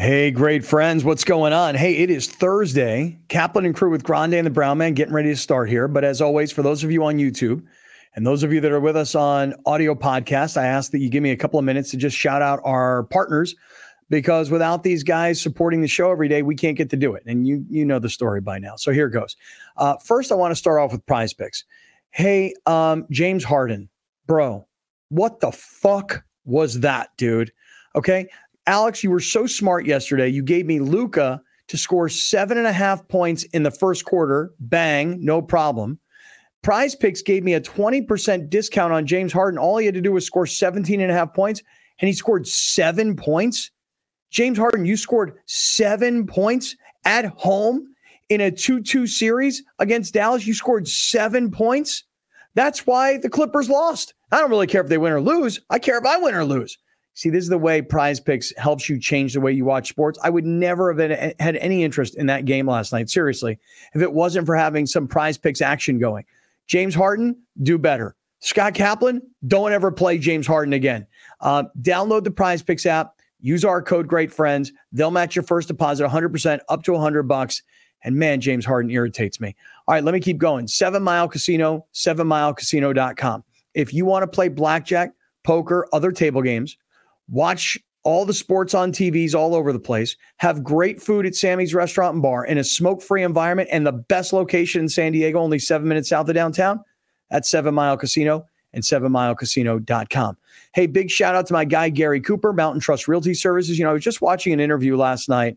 Hey, great friends. What's going on? Hey, it is Thursday. Kaplan and Crew with Grande and the Brown Man getting ready to start here. But as always, for those of you on YouTube and those of you that are with us on audio podcast, I ask that you give me a couple of minutes to just shout out our partners, because without these guys supporting the show every day, we can't get to do it. And you know the story by now. So here it goes. First, I want to start off with Prize Picks. Hey, James Harden, bro, what the fuck was that, dude? Okay. Alex, you were so smart yesterday. You gave me Luka to score 7.5 points in the first quarter. Bang, no problem. Prize Picks gave me a 20% discount on James Harden. All he had to do was score 17.5 points, and he scored 7 points. James Harden, you scored 7 points at home in a 2-2 series against Dallas. You scored 7 points. That's why the Clippers lost. I don't really care if they win or lose. I care if I win or lose. See, this is the way Prize Picks helps you change the way you watch sports. I would never have had any interest in that game last night, seriously, if it wasn't for having some Prize Picks action going. James Harden, do better. Scott Kaplan, don't ever play James Harden again. Download the Prize Picks app. Use our code GreatFriends. They'll match your first deposit 100% up to $100. And man, James Harden irritates me. All right, let me keep going. 7 Mile Casino, 7milecasino.com. If you want to play blackjack, poker, other table games, watch all the sports on TVs all over the place, have great food at Sammy's Restaurant and Bar in a smoke-free environment and the best location in San Diego, only 7 minutes south of downtown, that's 7 Mile Casino and 7milecasino.com. Hey, big shout out to my guy, Gary Cooper, Mountain Trust Realty Services. You know, I was just watching an interview last night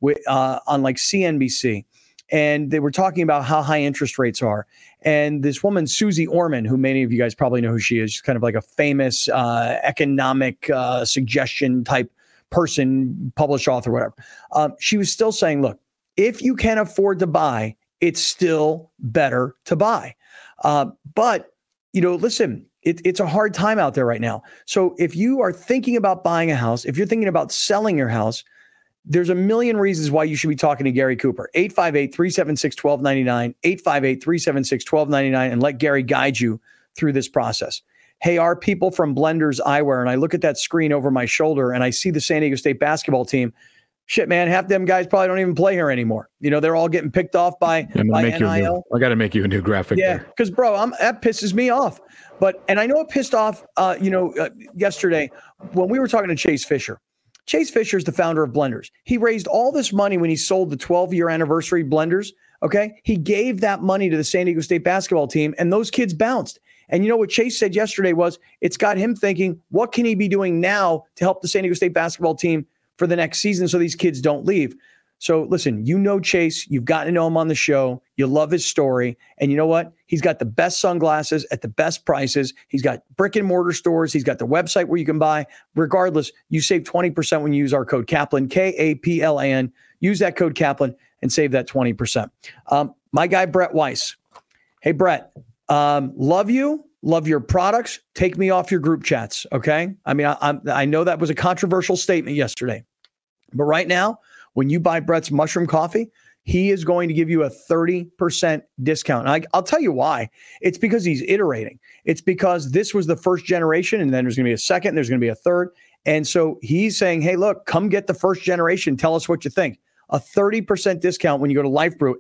on like CNBC, and they were talking about how high interest rates are. And this woman, Susie Orman, who many of you guys probably know who she is, she's kind of like a famous economic suggestion type person, published author, whatever. She was still saying, look, if you can afford to buy, it's still better to buy. But, you know, listen, it's a hard time out there right now. So if you are thinking about buying a house, if you're thinking about selling your house, there's a million reasons why you should be talking to Gary Cooper. 858-376-1299, 858-376-1299, and let Gary guide you through this process. Hey, our people from Blenders Eyewear, and I look at that screen over my shoulder and I see the San Diego State basketball team. Shit, man, half them guys probably don't even play here anymore. You know, they're all getting picked off by NIL. I got to make you a new graphic. Yeah, because, bro, that pisses me off. And I know it pissed off, yesterday when we were talking to Chase Fisher. Chase Fisher is the founder of Blenders. He raised all this money when he sold the 12-year anniversary Blenders. Okay. He gave that money to the San Diego State basketball team, and those kids bounced. And you know what Chase said yesterday was it's got him thinking, what can he be doing now to help the San Diego State basketball team for the next season so these kids don't leave? So listen, you know Chase, you've gotten to know him on the show. You love his story. And you know what? He's got the best sunglasses at the best prices. He's got brick and mortar stores. He's got the website where you can buy. Regardless, you save 20% when you use our code Kaplan, Kaplan. Use that code Kaplan and save that 20%. My guy, Brett Weiss. Hey, Brett, love you. Love your products. Take me off your group chats, okay? I mean, I know that was a controversial statement yesterday. But right now, when you buy Brett's mushroom coffee, he is going to give you a 30% discount. And I'll tell you why. It's because he's iterating. It's because this was the first generation, and then there's going to be a second, there's going to be a third. And so he's saying, hey, look, come get the first generation. Tell us what you think. A 30% discount when you go to LifeBrew,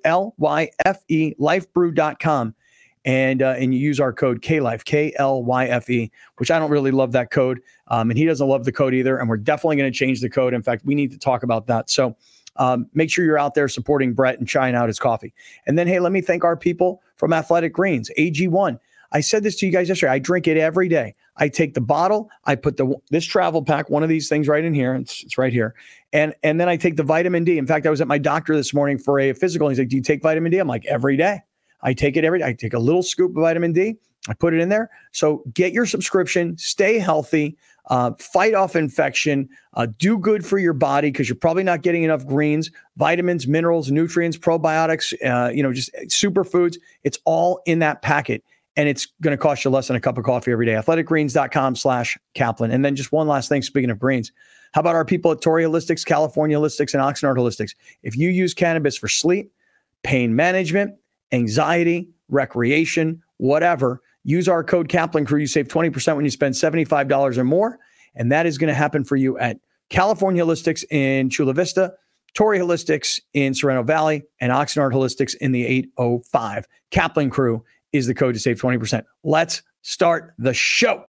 Lyfe, lifebrew.com. And you use our code KLYFE, KLYFE, which I don't really love that code. And he doesn't love the code either. And we're definitely going to change the code. In fact, we need to talk about that. So make sure you're out there supporting Brett and trying out his coffee. And then, hey, let me thank our people from Athletic Greens, AG1. I said this to you guys yesterday. I drink it every day. I take the bottle. I put this travel pack, one of these things right in here. It's right here. And then I take the vitamin D. In fact, I was at my doctor this morning for a physical. He's like, do you take vitamin D? I'm like, every day. I take it every day. I take a little scoop of vitamin D. I put it in there. So get your subscription, stay healthy, fight off infection, do good for your body because you're probably not getting enough greens, vitamins, minerals, nutrients, probiotics, just superfoods. It's all in that packet. And it's going to cost you less than a cup of coffee every day. athleticgreens.com/Kaplan. And then just one last thing, speaking of greens, how about our people at Torrey Holistics, California Holistics, and Oxnard Holistics? If you use cannabis for sleep, pain management, anxiety, recreation, whatever, use our code Kaplan Crew. You save 20% when you spend $75 or more. And that is going to happen for you at California Holistics in Chula Vista, Torrey Holistics in Sorrento Valley, and Oxnard Holistics in the 805. Kaplan Crew is the code to save 20%. Let's start the show.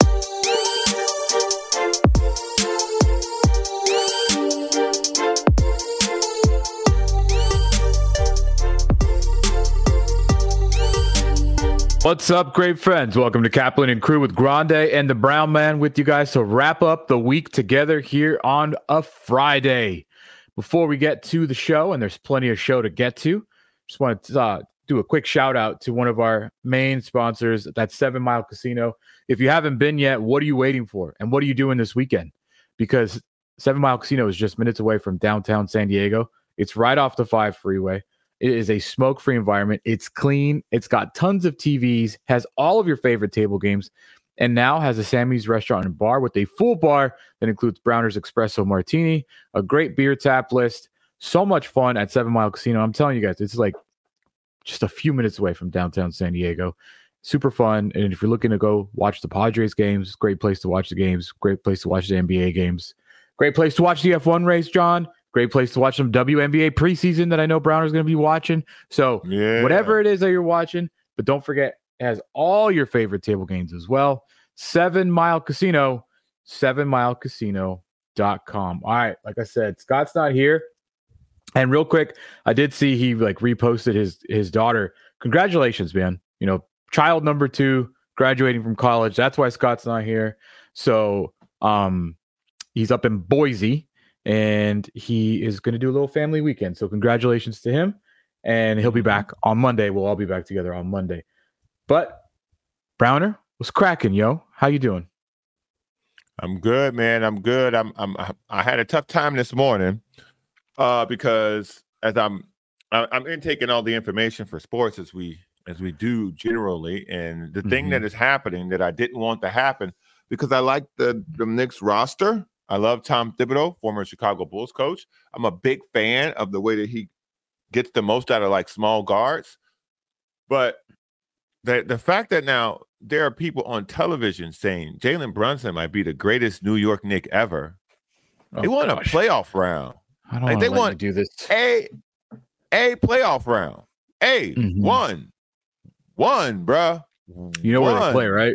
What's up, great friends? Welcome to Kaplan and Crew with Grande and the Brown Man with you guys to wrap up the week together here on a Friday. Before we get to the show, and there's plenty of show to get to, just want to do a quick shout out to one of our main sponsors, that's 7 Mile Casino. If you haven't been yet, what are you waiting for? And what are you doing this weekend? Because 7 Mile Casino is just minutes away from downtown San Diego. It's right off the 5 freeway. It is a smoke-free environment. It's clean. It's got tons of TVs, has all of your favorite table games, and now has a Sammy's restaurant and bar with a full bar that includes Browner's Espresso Martini, a great beer tap list. So much fun at 7 Mile Casino. I'm telling you guys, it's like just a few minutes away from downtown San Diego. Super fun. And if you're looking to go watch the Padres games, great place to watch the games, great place to watch the NBA games, great place to watch the F1 race, John. Great place to watch some WNBA preseason that I know Browner's going to be watching. So whatever it is that you're watching, but don't forget, it has all your favorite table games as well. 7 Mile Casino, 7milecasino.com. All right, like I said, Scott's not here. And real quick, I did see he reposted his daughter. Congratulations, man. You know, child number 2 graduating from college. That's why Scott's not here. So he's up in Boise. And he is going to do a little family weekend. So congratulations to him. And he'll be back on Monday. We'll all be back together on Monday. But Browner, what's cracking, yo? How you doing? I'm good, man. I'm good. I had a tough time this morning because as I'm intaking all the information for sports as we do generally. And the thing that is happening that I didn't want to happen, because I like the Knicks roster. I love Tom Thibodeau, former Chicago Bulls coach. I'm a big fan of the way that he gets the most out of like small guards. But the fact that now there are people on television saying Jalen Brunson might be the greatest New York Knick ever. They want a playoff round. I don't want to do this. A playoff round. One, bruh. You know where they play, right?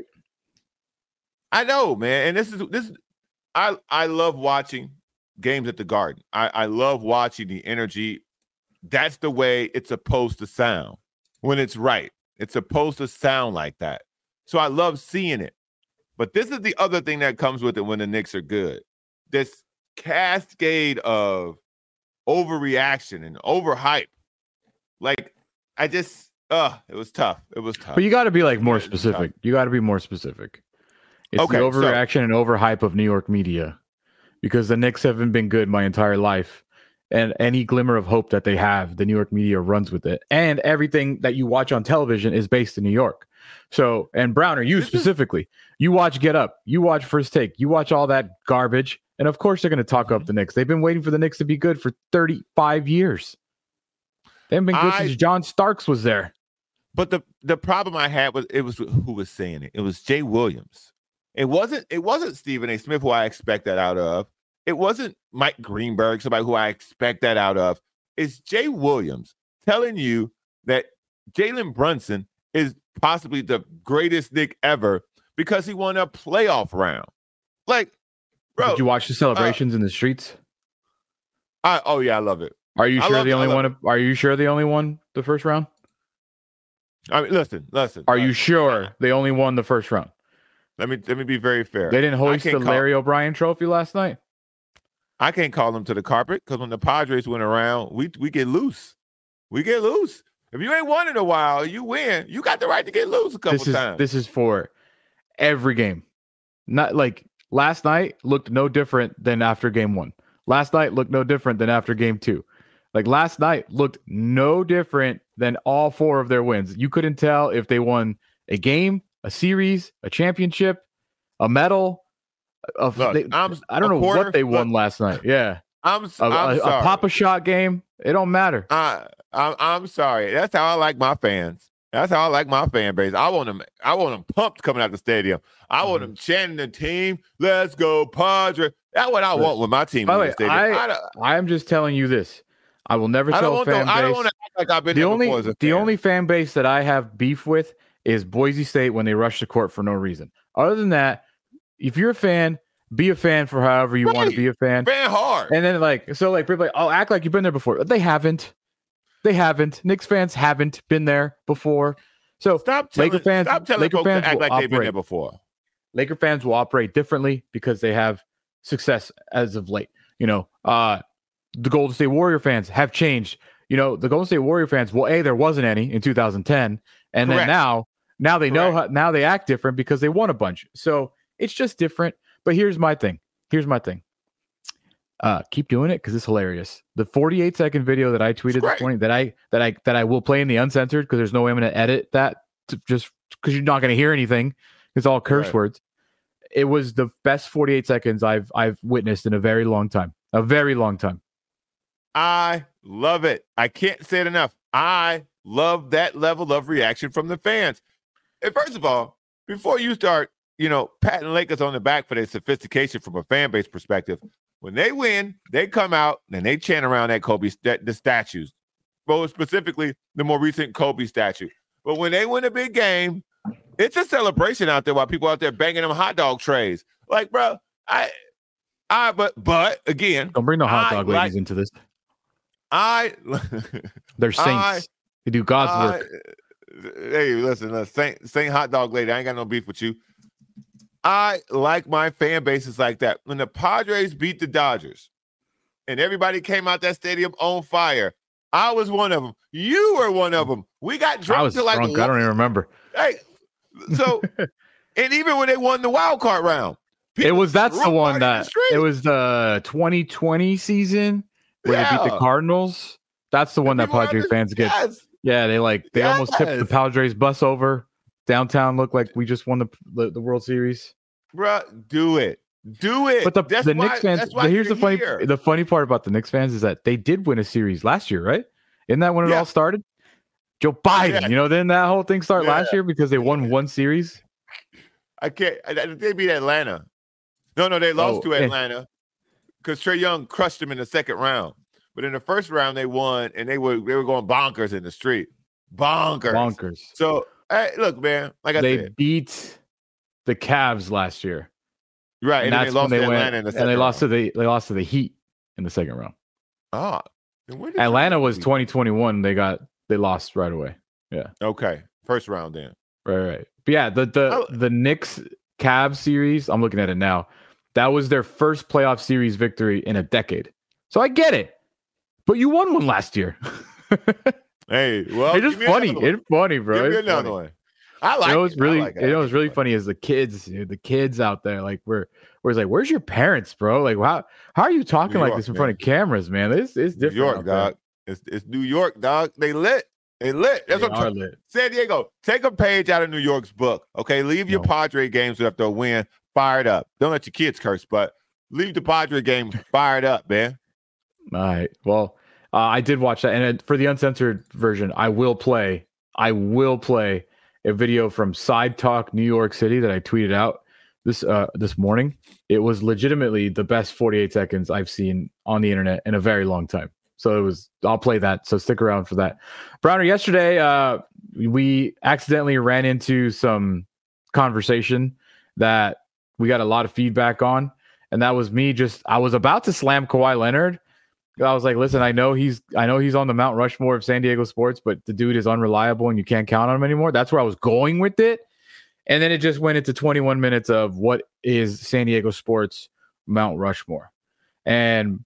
I know, man. And this is. I love watching games at the Garden. I love watching the energy. That's the way it's supposed to sound when it's right. It's supposed to sound like that. So I love seeing it. But this is the other thing that comes with it when the Knicks are good. This cascade of overreaction and overhype. Like, it was tough. It was tough. But you got to be like more specific. You got to be more specific. It's the overreaction and overhype of New York media, because the Knicks haven't been good my entire life, and any glimmer of hope that they have, the New York media runs with it, and everything that you watch on television is based in New York. So, and Browner, you specifically, you watch Get Up, you watch First Take, you watch all that garbage, and of course they're going to talk up the Knicks. They've been waiting for the Knicks to be good for 35 years. They haven't been good since John Starks was there. But the problem I had was who was saying it. It was Jay Williams. It wasn't Stephen A. Smith, who I expect that out of. It wasn't Mike Greenberg, somebody who I expect that out of. It's Jay Williams telling you that Jalen Brunson is possibly the greatest Knick ever because he won a playoff round. Like, bro. Did you watch the celebrations in the streets? Oh yeah, I love it. Are you sure the only one? Are you sure the only one the first round? I mean, listen. Are you sure they only won the first round? Let me be very fair. They didn't hoist the Larry O'Brien trophy last night? I can't call them to the carpet because when the Padres went around, we get loose. We get loose. If you ain't won in a while, you win. You got the right to get loose a couple times. This is for every game. Not like last night looked no different than after game 1. Last night looked no different than after game 2. Like last night looked no different than all 4 of their wins. You couldn't tell if they won a game, a series, a championship, a medal. I don't know what they won last night. Yeah, I'm sorry. A Papa Shot game. It don't matter. I'm sorry. That's how I like my fans. That's how I like my fan base. I want them pumped coming out the stadium. I want them chanting the team. Let's go, Padre. That's what I want with my team. By the way, in the stadium. I'm just telling you this. I will never tell a fan base. I don't want to act like I've been there before as a fan. The only fan base that I have beef with is Boise State when they rush the court for no reason. Other than that, if you're a fan, be a fan for however you want to be a fan. Fan hard. And then people like, oh, act like you've been there before. They haven't. They haven't. Knicks fans haven't been there before. So stop telling folks to act like they've been there before. Laker fans will operate differently because they have success as of late. The Golden State Warrior fans have changed. The Golden State Warrior fans, there wasn't any in 2010. And Correct. Then now they know how, now they act different because they won a bunch. So it's just different. But here's my thing. Keep doing it because it's hilarious. The 48-second video that I tweeted this morning that I will play in the uncensored because there's no way I'm going to edit that just because you're not going to hear anything. It's all curse words. It was the best 48 seconds I've witnessed in a very long time. A very long time. I love it. I can't say it enough. I love that level of reaction from the fans. And first of all, before you start, patting Lakers on the back for their sophistication from a fan base perspective, when they win, they come out and they chant around that Kobe, the statues, most specifically the more recent Kobe statue. But when they win a big game, it's a celebration out there while people out there banging them hot dog trays. Like, bro, but again, don't bring no hot dog ladies into this. They're saints. They do God's work. Hey, listen, Saint hot dog lady. I ain't got no beef with you. I like my fan bases like that. When the Padres beat the Dodgers and everybody came out that stadium on fire, I was one of them. You were one of them. We got drunk. I was drunk. I don't even remember. Hey, so, and even when they won the wild card round, it was the 2020 season where they beat the Cardinals. That's the one that Padres fans get. Yes. Yeah, they almost tipped the Padres bus over. Downtown looked like we just won the World Series. Bruh, do it. But the Knicks fans, here's the funny part about the Knicks fans is that they did win a series last year, right? Isn't that when it all started? Joe Biden, didn't that whole thing start last year because they won one series? I can't. They beat Atlanta. No, they lost to Atlanta because Trae Young crushed them in the second round. But in the first round, they won, and they were going bonkers in the street. Bonkers. So, hey, look, man. Like I said, they beat the Cavs last year, right? And that's they lost when they to Atlanta went, in the second and they round. lost to the Heat in the second round. Oh, Atlanta was 2021. They lost right away. Yeah. Okay. First round then. Right. But yeah, the Knicks Cavs series. I'm looking at it now. That was their first playoff series victory in a decade. So I get it. But you won one last year. Hey, well, it's just funny. It's funny, bro. Give me another one. I like it. What's really funny is the kids out there. Like where's your parents, bro? Like how are you talking like this in front of cameras, man? It's different. New York, dog. It's New York, dog. They lit. That's what I'm lit. San Diego, take a page out of New York's book. Okay, leave your Padre games after a win fired up. Don't let your kids curse, but leave the Padre game fired up, man. All right. Well, I did watch that, and for the uncensored version, I will play a video from Side Talk New York City that I tweeted out this morning. It was legitimately the best 48 seconds I've seen on the internet in a very long time. So I'll play that. So stick around for that. Browner, yesterday we accidentally ran into some conversation that we got a lot of feedback on, and that was me. I was about to slam Kawhi Leonard. I was like, listen, I know he's on the Mount Rushmore of San Diego sports, but the dude is unreliable and you can't count on him anymore. That's where I was going with it. And then it just went into 21 minutes of what is San Diego sports Mount Rushmore. And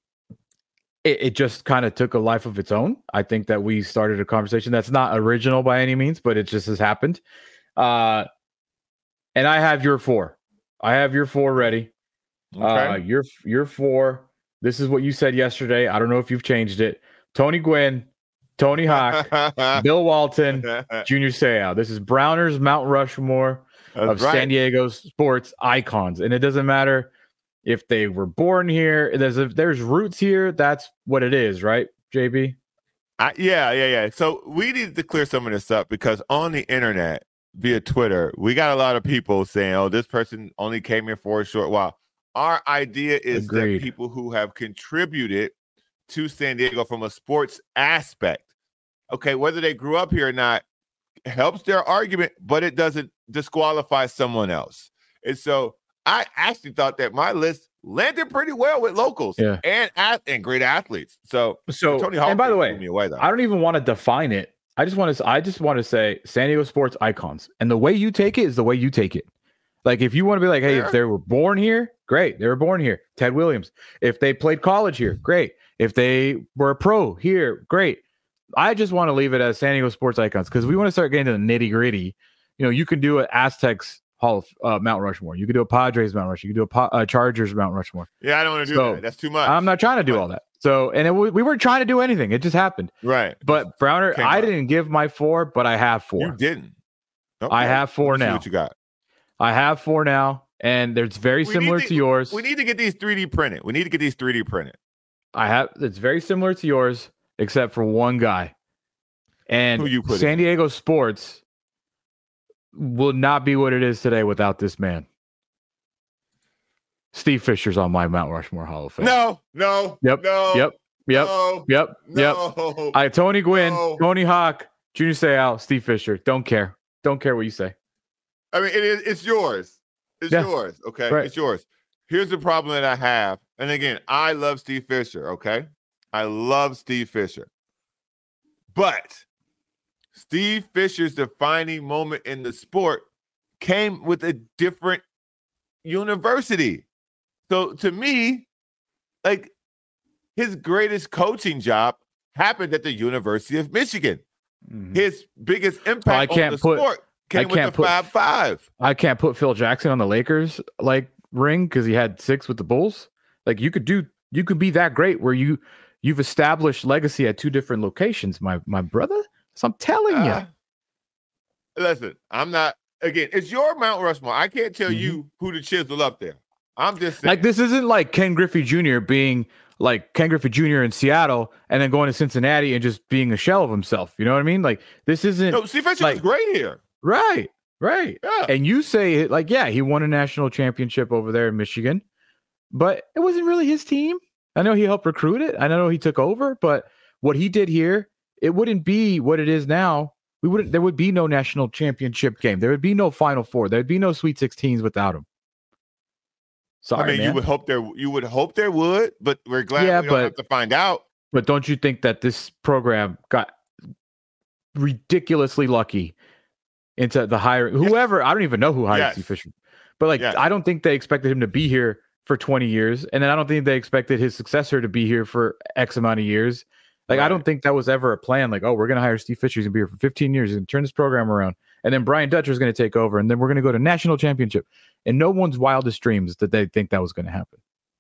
it just kind of took a life of its own. I think that we started a conversation that's not original by any means, but it just has happened. And I have your four. Ready. Okay. Your four. This is what you said yesterday. I don't know if you've changed it. Tony Gwynn, Tony Hawk, Bill Walton, Junior Seau. This is Browner's Mount Rushmore of San Diego sports icons. And it doesn't matter if they were born here. There's roots here. That's what it is, right, JB? Yeah. So we need to clear some of this up because on the internet, via Twitter, we got a lot of people saying, "Oh, this person only came here for a short while." Our idea is Agreed. that people who have contributed to San Diego from a sports aspect, okay, whether they grew up here or not, helps their argument, but it doesn't disqualify someone else. And so I actually thought that my list landed pretty well with locals and great athletes. So Tony Hawk, and by the way, blew me away, though. I don't even want to define it. I just want to say San Diego sports icons, and the way you take it is the way you take it. Like if you want to be like, hey, if they were born here, great, they were born here. Ted Williams. If they played college here, great. If they were a pro here, great. I just want to leave it as San Diego sports icons because we want to start getting to the nitty gritty. You know, you can do an Aztecs Hall of Mount Rushmore. You could do a Padres Mount Rushmore. You could do a Chargers Mount Rushmore. Yeah, I don't want to do that. That's too much. I'm not trying to do all that. So, and we weren't trying to do anything. It just happened. Right. But Browner, I didn't give my 4, but I have 4. You didn't. Okay. I have 4 now. What you got? I have 4 now, and it's very similar to yours. We need to get these 3D printed. It's very similar to yours, except for one guy. And San Diego sports will not be what it is today without this man. Steve Fisher's on my Mount Rushmore Hall of Fame. No. Yep. Tony Gwynn, Tony Hawk, Junior Seau, Steve Fisher. Don't care what you say. I mean, it's yours. It's yours. Okay. Right. It's yours. Here's the problem that I have. And again, I love Steve Fisher. Okay. I love Steve Fisher. But Steve Fisher's defining moment in the sport came with a different university. So to me, like his greatest coaching job happened at the University of Michigan. Mm-hmm. His biggest impact on the sport came with the 5-5. I can't put Phil Jackson on the Lakers ring because he had 6 with the Bulls. Like you could be that great where you've established legacy at 2 different locations, my brother. So I'm telling you. Listen, I'm not. Again, it's your Mount Rushmore. I can't tell you who to chisel up there. I'm just saying. Like this isn't like Ken Griffey Jr. being like Ken Griffey Jr. in Seattle and then going to Cincinnati and just being a shell of himself. You know what I mean? Like this isn't. No, Steve Fisher was great here. Right. Yeah. And you say he won a national championship over there in Michigan, but it wasn't really his team. I know he helped recruit it. I know he took over, but what he did here, it wouldn't be what it is now. There would be no national championship game. There would be no Final Four. There'd be no Sweet 16s without him. Sorry, man. You would hope there would, but we're glad we don't have to find out. But don't you think that this program got ridiculously lucky into the hiring? Whoever, I don't even know who hired Steve Fisher, but I don't think they expected him to be here for 20 years, and then I don't think they expected his successor to be here for X amount of years. I don't think that was ever a plan. Like, oh, we're going to hire Steve Fisher. He's going to be here for 15 years and turn this program around. And then Brian Dutcher is going to take over. And then we're going to go to national championship. And no one's wildest dreams that they think that was going to happen.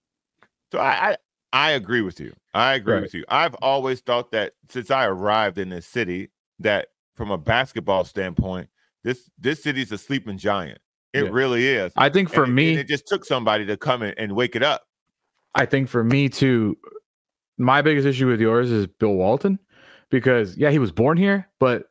So I agree with you. With you. I've always thought that since I arrived in this city, that from a basketball standpoint, this city's a sleeping giant. It really is. I think for me, it just took somebody to come in and wake it up. I think for me too, my biggest issue with yours is Bill Walton, because he was born here, but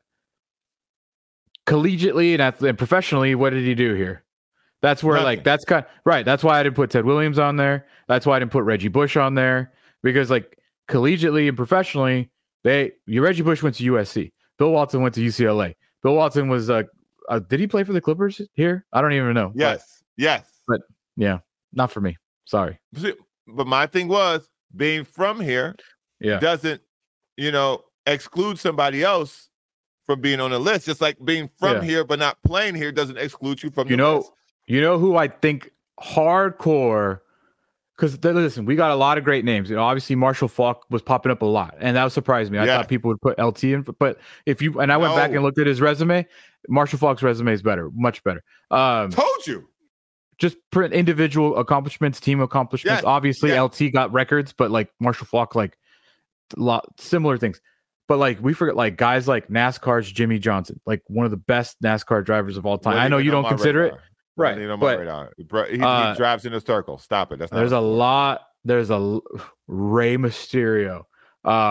collegiately and professionally, what did he do here? That's where that's why I didn't put Ted Williams on there. That's why I didn't put Reggie Bush on there, because collegiately and professionally, Reggie Bush went to USC. Bill Walton went to UCLA. Bill Walton was did he play for the Clippers here? I don't even know. Yes. But not for me. Sorry. But my thing was, being from here doesn't, exclude somebody else from being on the list. Just like being from here but not playing here doesn't exclude you from the list. You know who I think hardcore, because listen, we got a lot of great names. Obviously Marshall Faulk was popping up a lot, and that surprised me. I thought people would put LT in, but I went back and looked at his resume. Marshall Faulk's resume is better, much better. Told you. Just print individual accomplishments, team accomplishments. Obviously, LT got records, but Marshall Faulk, a lot similar things. But we forget guys like NASCAR's Jimmy Johnson, one of the best NASCAR drivers of all time. I know you don't consider it, right? He drives in a circle. Stop it. That's not. There's a lot. There's a Rey Mysterio.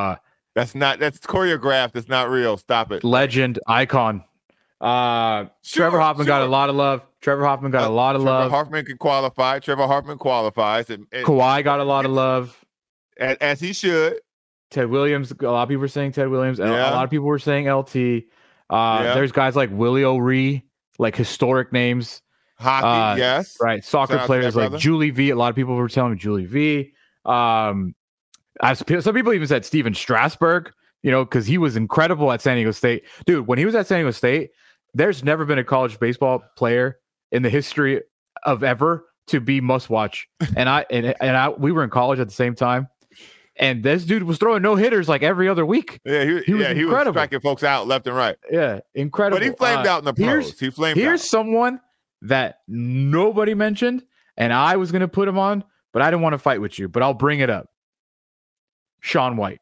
That's choreographed. That's not real. Stop it. Legend, icon. Trevor Hoffman got a lot of love. Trevor Hoffman can qualify. Trevor Hoffman qualifies. And Kawhi got a lot of love. As he should. Ted Williams, a lot of people were saying Ted Williams. A lot of people were saying LT. There's guys like Willie O'Ree, like historic names. Hockey, yes. Right. Soccer players like Julie V. A lot of people were telling me Julie V. Some people even said Steven Strasburg, because he was incredible at San Diego State. Dude, when he was at San Diego State, there's never been a college baseball player in the history of ever to be must watch. And we were in college at the same time. And this dude was throwing no hitters like every other week. Yeah, he was striking folks out left and right. Yeah, incredible. But he flamed out in the pros. Here's someone that nobody mentioned, and I was going to put him on, but I didn't want to fight with you. But I'll bring it up. Shaun White.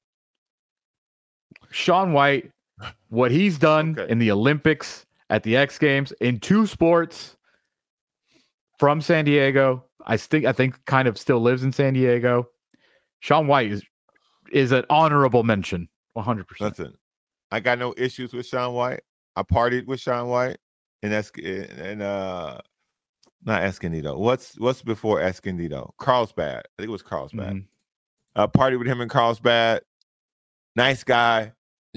Shaun White, what he's done in the Olympics, at the X Games, in 2 sports, from San Diego. I think kind of still lives in San Diego. Shaun White is an honorable mention, 100%. Listen, I got no issues with Shaun White. I partied with Shaun White not Escondido. What's before Escondido? Carlsbad. I think it was Carlsbad. Mm-hmm. I partied with him in Carlsbad. Nice guy.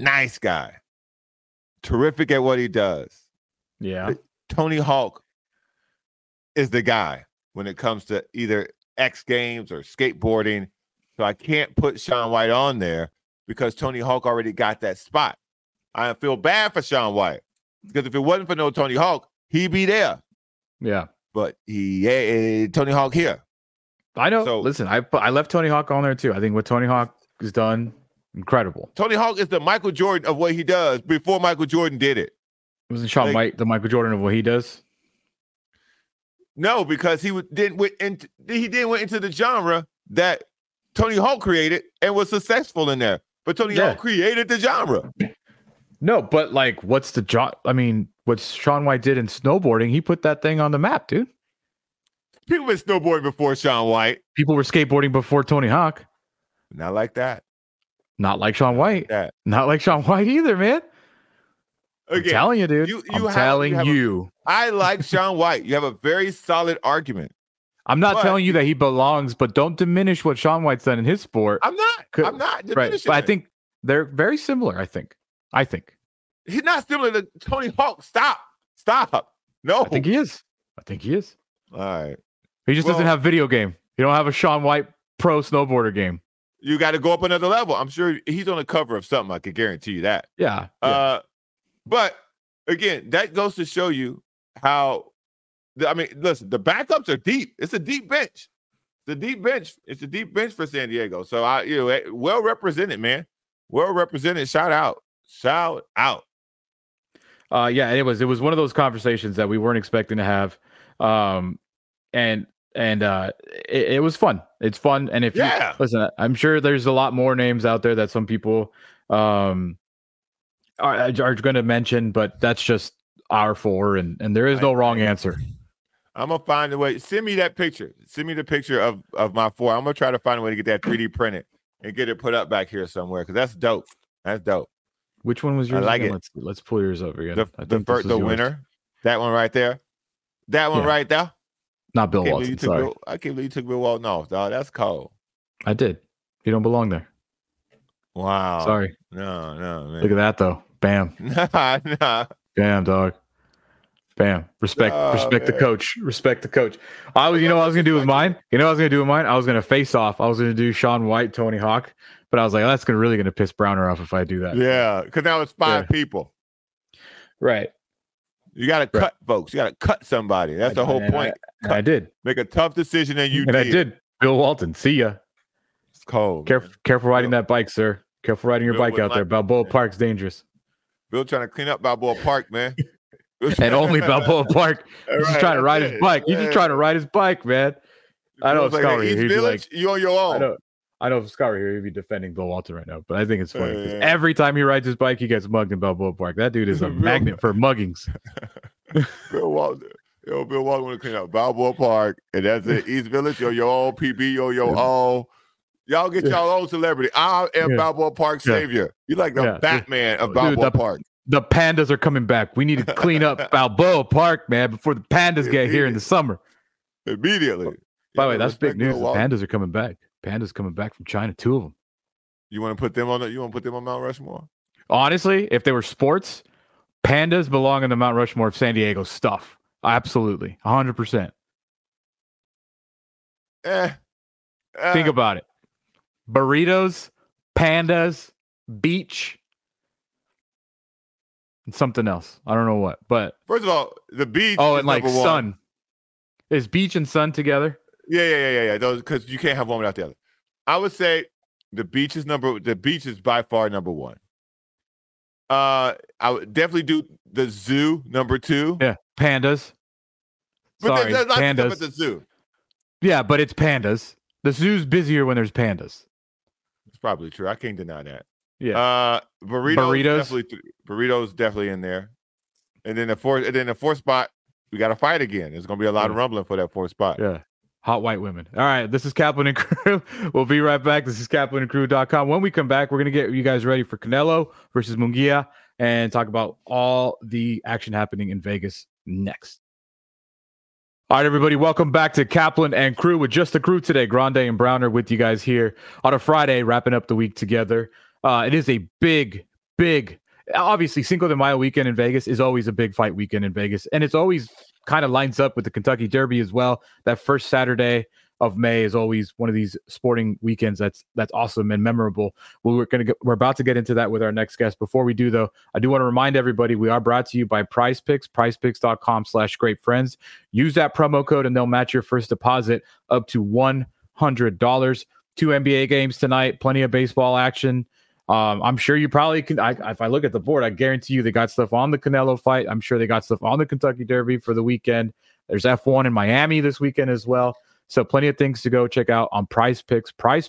Terrific at what he does. Yeah. But Tony Hawk is the guy when it comes to either X Games or skateboarding. So I can't put Shaun White on there because Tony Hawk already got that spot. I feel bad for Shaun White because if it wasn't for no Tony Hawk, he'd be there. Yeah. But Tony Hawk here. I know. So, listen, I left Tony Hawk on there too. I think what Tony Hawk has done, incredible. Tony Hawk is the Michael Jordan of what he does before Michael Jordan did it. Wasn't Shaun White the Michael Jordan of what he does? No, because he didn't went into the genre that Tony Hawk created and was successful in there. But Tony Hawk created the genre. No, but like, what Shaun White did in snowboarding, he put that thing on the map, dude. People been snowboarding before Shaun White. People were skateboarding before Tony Hawk. Not like that. Not like Shaun White. Not like Shaun White either, man. Again, I'm telling you, dude. I'm telling you. I like Shaun White. You have a very solid argument. I'm not telling you that he belongs, but don't diminish what Shaun White's done in his sport. I'm not diminishing. Right. But I think they're very similar, I think. He's not similar to Tony Hawk. Stop. No. I think he is. All right. He just doesn't have video game. You don't have a Shaun White pro snowboarder game. You got to go up another level. I'm sure he's on the cover of something. I can guarantee you that. Yeah. But again, that goes to show you how. Listen, the backups are deep. It's a deep bench. It's a deep bench for San Diego. So well represented, man. Well represented. Shout out. Yeah, it was one of those conversations that we weren't expecting to have. It was fun. It's fun. And if you listen, I'm sure there's a lot more names out there that some people are going to mention, but that's just our 4, and there is no wrong answer. I'm gonna find a way. Send me that picture. Send me the picture of my 4. I'm gonna try to find a way to get that 3D printed and get it put up back here somewhere because that's dope. Which one was yours? I like again? it. Let's pull yours up again. The winner. That one right there. Right there. Not Bill Walton. Sorry. I can't believe you took Bill Walton off, dog. That's cold. I did. You don't belong there. Wow. Sorry. No, man. Look at that though. Bam. Nah. Bam, dog. Bam. Respect the coach. Respect the coach. I was gonna do with mine. I was gonna face off. I was gonna do Shaun White, Tony Hawk, but I was like, that's really gonna piss Browner off if I do that. Yeah, because now it's 5 people. Right. You got to cut folks. You got to cut somebody. That's the whole point. I did. Make a tough decision, and you did. I did. Bill Walton. See ya. It's cold. Careful riding that bike, sir. Careful riding your bike out there. Balboa Park's dangerous. Bill trying to clean up Balboa Park, man. And only Balboa Park. He's just trying to ride his bike. He's just trying to ride his bike, man. I know if Scott were here, he'd be like, you on your own. I know if Scott were here, he'd be defending Bill Walton right now. But I think it's funny because every time he rides his bike, he gets mugged in Balboa Park. That dude is a magnet for muggings. Bill Walton want to clean up Balboa Park, and that's it. East Village, your own PB, your own. Y'all get y'all own celebrity. I am Balboa Park's savior. You like the Batman of Balboa Park. The pandas are coming back. We need to clean up Balboa Park, man, before the pandas get here in the summer. Immediately. By the way, that's big news. The pandas are coming back. Pandas coming back from China. 2 of them. You want to put them on? You want to put them on Mount Rushmore? Honestly, if they were sports, pandas belong in the Mount Rushmore of San Diego stuff. Absolutely, 100%. Think about it: burritos, pandas, beach, and something else. I don't know what, but first of all, the beach. Oh, and like sun. Is beach and sun together? Yeah. Those, because you can't have one without the other. I would say the beach is by far number 1. I would definitely do the zoo number 2. Yeah, pandas. But Sorry, there's pandas. Stuff at the zoo. Yeah, but it's pandas. The zoo's busier when there's pandas. It's probably true. I can't deny that. Yeah. Burritos definitely in there. And then the fourth spot, we got to fight again. There's going to be a lot of rumbling for that 4th spot. Yeah. Hot white women. All right. This is Kaplan and Crew. We'll be right back. This is KaplanandCrew.com. When we come back, we're going to get you guys ready for Canelo versus Munguia and talk about all the action happening in Vegas next. All right, everybody. Welcome back to Kaplan and Crew with just the crew today. Grande and Browner with you guys here on a Friday, wrapping up the week together. It is a big, obviously Cinco de Mayo weekend in Vegas is always a big fight weekend in Vegas. And it's always kind of lines up with the Kentucky Derby as well. That first Saturday of May is always one of these sporting weekends that's awesome and memorable. We're about to get into that with our next guest. Before we do, though, I do want to remind everybody we are brought to you by Prize Picks, prizepicks.com/greatfriends. Use that promo code and they'll match your first deposit up to $100. 2 NBA games tonight, plenty of baseball action. I'm sure you probably can. If I look at the board, I guarantee you they got stuff on the Canelo fight. I'm sure they got stuff on the Kentucky Derby for the weekend. There's F1 in Miami this weekend as well. So plenty of things to go check out on Prize Picks,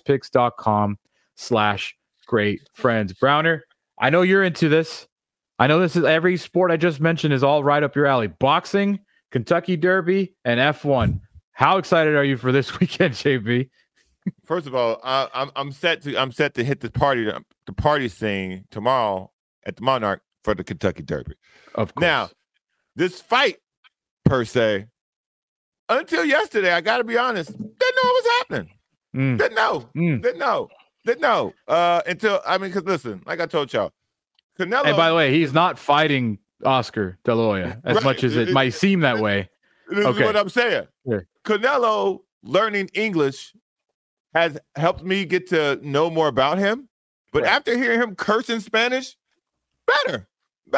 prizepicks.com/greatfriends. Browner, I know you're into this. I know this is every sport I just mentioned is all right up your alley. Boxing, Kentucky Derby, and F1. How excited are you for this weekend, JB? First of all, I'm set to hit the party scene tomorrow at the Monarch for the Kentucky Derby. Of course. Now, this fight per se, until yesterday, I got to be honest, didn't know it was happening. Didn't know. Because listen, like I told y'all, Canelo. And by the way, he's not fighting Oscar De La Hoya as much as it might seem that way. This is what I'm saying. Yeah. Canelo learning English has helped me get to know more about him. But after hearing him curse in Spanish, better,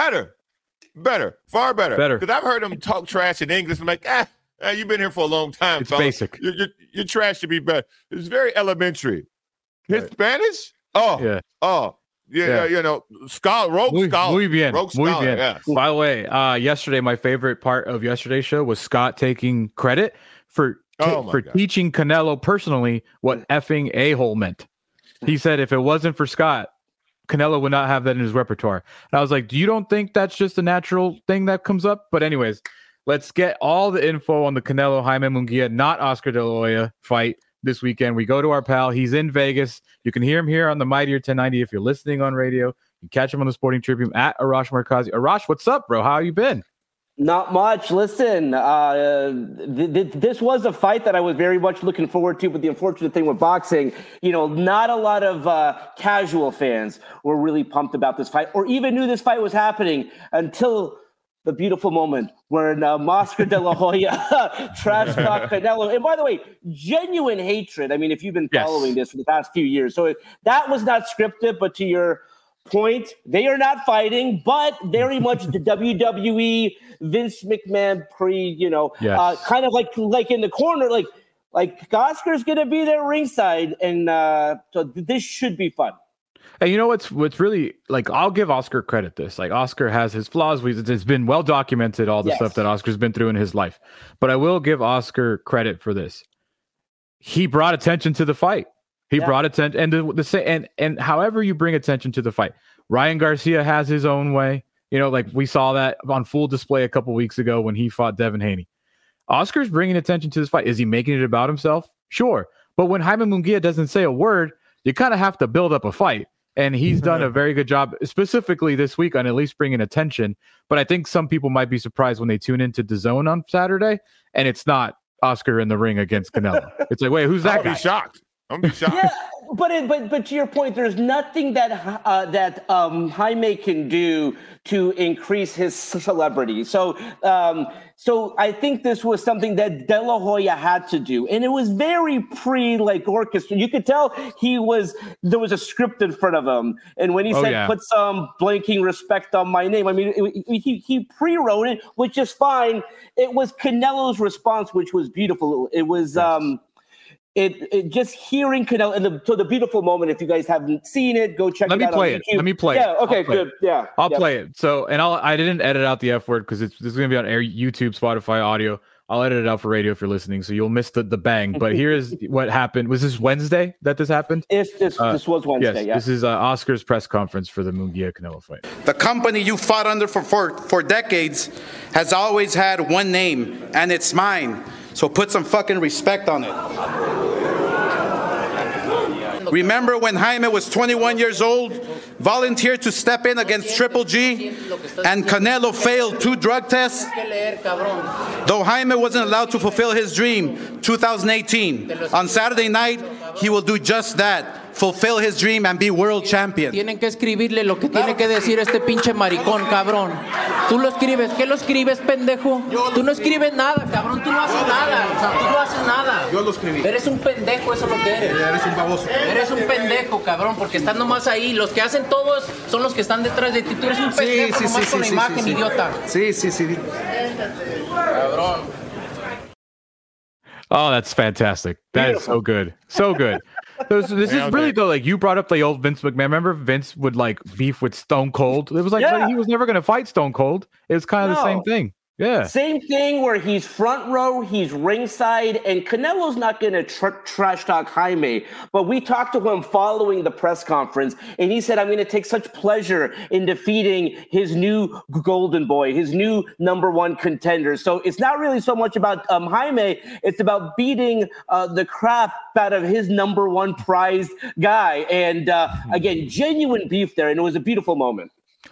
far better. Because I've heard him talk trash in English. I'm like, you've been here for a long time. It's basic. Your trash should be better. It's very elementary. His Spanish? You know, rogue scholar. Muy bien. Yes. By the way, yesterday, my favorite part of yesterday's show was Scott taking credit for teaching Canelo personally what effing a-hole meant. He said if it wasn't for Scott, Canelo would not have that in his repertoire. And I was like, you don't think that's just a natural thing that comes up? But anyways, let's get all the info on the Canelo Jaime Munguia, not Oscar De La Hoya fight this weekend. We go to our pal. He's in Vegas. You can hear him here on the Mightier 1090 if you're listening on radio. You can catch him on the Sporting Tribune at Arash Markazi. Arash, what's up, bro? How you been? Not much. Listen, this was a fight that I was very much looking forward to, but the unfortunate thing with boxing, not a lot of casual fans were really pumped about this fight or even knew this fight was happening until the beautiful moment when Oscar De La Hoya trash talk Canelo. And by the way, genuine hatred. I mean, if you've been following this for the past few years. So that was not scripted, but to your point, they are not fighting, but very much the WWE Vince McMahon kind of like in the corner, like Oscar's gonna be there ringside, and so this should be fun. And you know what's really like? I'll give Oscar credit. Oscar has his flaws. It's been well documented all the stuff that Oscar's been through in his life, but I will give Oscar credit for this. He brought attention to the fight. He brought attention, and however you bring attention to the fight. Ryan Garcia has his own way. Like we saw that on full display a couple weeks ago when he fought Devin Haney. Oscar's bringing attention to this fight. Is he making it about himself? Sure. But when Jaime Munguia doesn't say a word, you kind of have to build up a fight. And he's done a very good job, specifically this week, on at least bringing attention. But I think some people might be surprised when they tune into DAZN on Saturday, and it's not Oscar in the ring against Canelo. It's like, wait, who's that guy? I'll be shocked. I'm be shocked. Yeah, but to your point, there's nothing that Jaime can do to increase his celebrity. So I think this was something that De La Hoya had to do, and it was very orchestra. You could tell there was a script in front of him, and when he said put some blinking respect on my name, I mean he pre-wrote it, which is fine. It was Canelo's response, which was beautiful. It was. Yes. It just hearing Canelo and the beautiful moment. If you guys haven't seen it, go check it out. Let me play it. Yeah. Okay. Good. Yeah. I'll play it. So, and I didn't edit out the F word because this is going to be on air, YouTube, Spotify, audio. I'll edit it out for radio if you're listening, so you'll miss the bang. But here is what happened. Was this Wednesday that this happened? This was Wednesday. Yes. Yeah. This is Oscar's press conference for the Munguia Canelo fight. The company you fought under for decades has always had one name, and it's mine. So put some fucking respect on it. Remember when Jaime was 21 years old, volunteered to step in against Triple G, and Canelo failed 2 drug tests? Though Jaime wasn't allowed to fulfill his dream, 2018, on Saturday night, he will do just that. Fulfill his dream and be world champion. Tienen que escribirle lo que tiene que decir este pinche maricón, cabrón. Tú lo escribes. ¿Qué lo escribes, pendejo? Tú no escribes nada, cabrón. Tú no haces nada. O sea, tú no haces nada. Yo lo escribí. Eres un pendejo, eso es lo que eres. Eres un baboso. Eres un pendejo, cabrón, porque estás nomás ahí. Los que hacen todos son los que están detrás de ti. Tú eres un pendejo nomás con la imagen, idiota. Sí. Cabrón. Oh, that's fantastic. That is so good. So good. This is really though, like you brought up the old Vince McMahon. Remember Vince would like beef with Stone Cold? It was like he was never going to fight Stone Cold. It was kind of the same thing. Yeah. Same thing where he's front row, he's ringside, and Canelo's not going to trash talk Jaime. But we talked to him following the press conference, and he said, I'm going to take such pleasure in defeating his new golden boy, his new #1 contender. So it's not really so much about Jaime. It's about beating the crap out of his #1 prized guy. And again, genuine beef there. And it was a beautiful moment.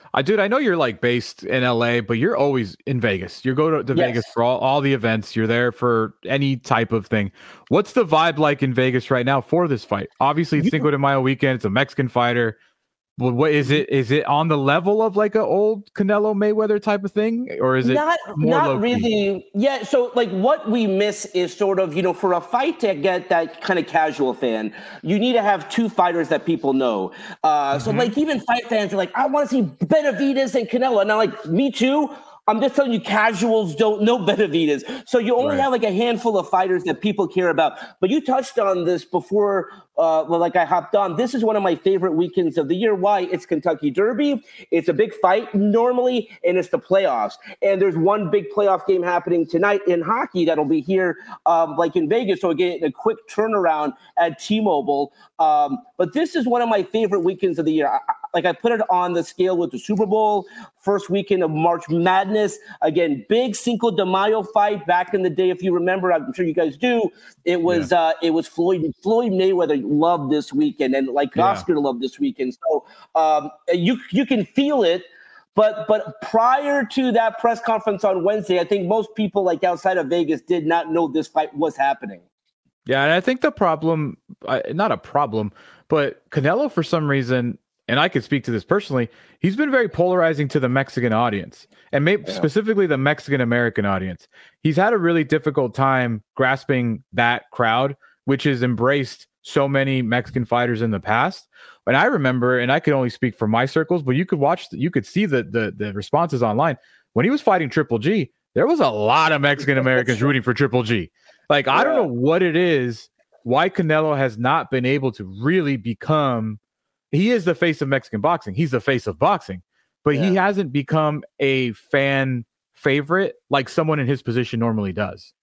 I know you're like based in LA, but you're always in Vegas. You go to Vegas for all the events. You're there for any type of thing. What's the vibe like in Vegas right now for this fight? Obviously, it's Cinco de Mayo weekend. It's a Mexican fighter. But what is it? Is it on the level of like an old Canelo Mayweather type of thing, or is it not really? Yeah. So like what we miss is sort of, for a fight to get that kind of casual fan, you need to have 2 fighters that people know. So like even fight fans are like, I want to see Benavidez and Canelo, and I'm like, me too. I'm just telling you, casuals don't know Benavidez. So you only have like a handful of fighters that people care about. But you touched on this before, like I hopped on. This is one of my favorite weekends of the year. Why? It's Kentucky Derby. It's a big fight normally, and it's the playoffs. And there's one big playoff game happening tonight in hockey that'll be here, like in Vegas. So again, a quick turnaround at T-Mobile. But this is one of my favorite weekends of the year. I put it on the scale with the Super Bowl, first weekend of March Madness. Again, big Cinco de Mayo fight back in the day. If you remember, I'm sure you guys do. It was Floyd Mayweather loved this weekend, and Oscar loved this weekend. So you can feel it. But prior to that press conference on Wednesday, I think most people outside of Vegas did not know this fight was happening. Yeah, and I think the problem, not a problem, but Canelo for some reason, and I could speak to this personally, he's been very polarizing to the Mexican audience, and specifically the Mexican-American audience. He's had a really difficult time grasping that crowd, which has embraced so many Mexican fighters in the past. And I remember, and I can only speak for my circles, but you could see the responses online. When he was fighting Triple G, there was a lot of Mexican-Americans rooting for Triple G. I don't know what it is, why Canelo has not been able to really become, he is the face of Mexican boxing. He's the face of boxing, but he hasn't become a fan favorite like someone in his position normally does.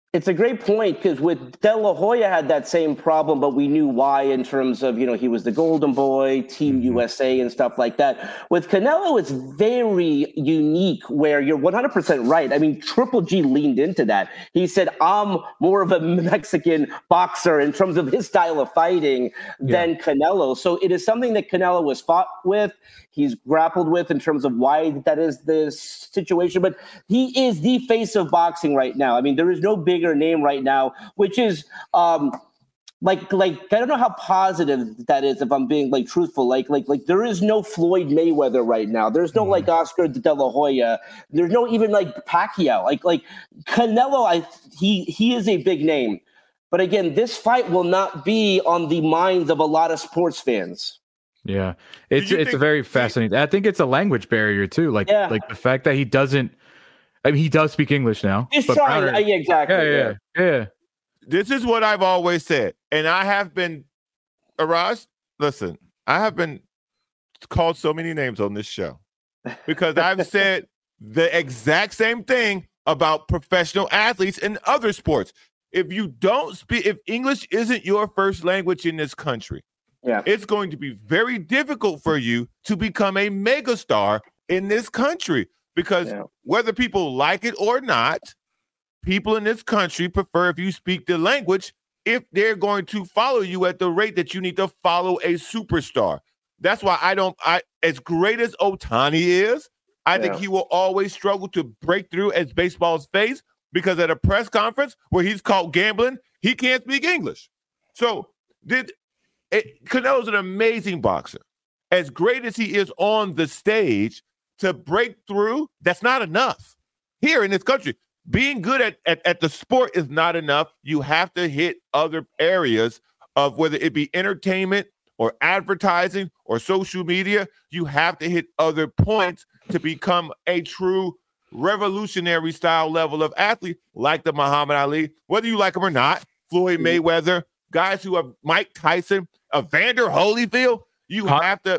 It's a great point because with De La Hoya had that same problem, but we knew why in terms of, he was the golden boy, Team USA and stuff like that. With Canelo, it's very unique where you're 100% right. I mean, Triple G leaned into that. He said, I'm more of a Mexican boxer in terms of his style of fighting than Canelo. So it is something that Canelo was fought with. He's grappled with in terms of why that is the situation, but he is the face of boxing right now. I mean, there is no bigger name right now, which is like I don't know how positive that is if I'm being truthful. Like there is no Floyd Mayweather right now. There's no Oscar De La Hoya. There's no even Pacquiao. Like Canelo, he is a big name, but again, this fight will not be on the minds of a lot of sports fans. Yeah, it's a very fascinating. I think it's a language barrier too. Like the fact that he doesn't. I mean, he does speak English now. He's trying. Exactly. Yeah. This is what I've always said, and I have been, Aras. Listen, I have been called so many names on this show because I've said the exact same thing about professional athletes in other sports. If you don't speak, if English isn't your first language in this country. Yeah. It's going to be very difficult for you to become a megastar in this country because whether people like it or not, people in this country prefer if you speak the language if they're going to follow you at the rate that you need to follow a superstar. That's why as great as Ohtani is, I think he will always struggle to break through as baseball's face because at a press conference where he's caught gambling, he can't speak English. So Canelo's an amazing boxer. As great as he is on the stage, to break through, that's not enough. Here in this country, being good at the sport is not enough. You have to hit other areas of whether it be entertainment or advertising or social media. You have to hit other points to become a true revolutionary style level of athlete like the Muhammad Ali, whether you like him or not, Floyd Mayweather, guys who have Mike Tyson, Evander Holyfield, you have to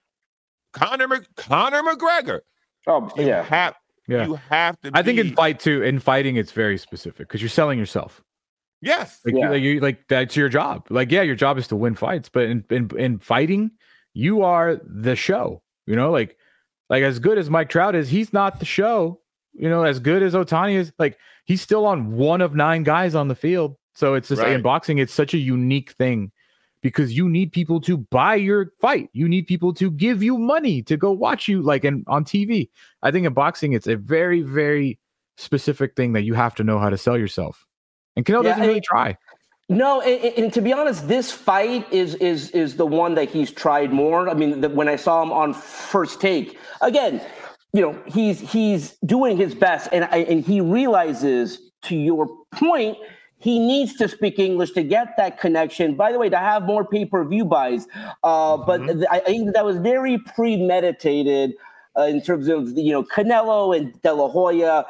Conor McGregor. Oh, yeah. You have to. I think in fighting, it's very specific because you're selling yourself. Yes. You that's your job. Your job is to win fights, but in fighting, you are the show. Like as good as Mike Trout is, he's not the show. As good as Ohtani is, he's still on one of 9 guys on the field. So it's just in boxing, it's such a unique thing because you need people to buy your fight. You need people to give you money to go watch you on TV. I think in boxing, it's a very, very specific thing that you have to know how to sell yourself. And Canelo doesn't really try. No, and to be honest, this fight is the one that he's tried more. I mean, when I saw him on First Take, again, he's doing his best, and he realizes, to your point, he needs to speak English to get that connection. By the way, to have more pay-per-view buys. But I think that was very premeditated in terms of Canelo and De La Hoya.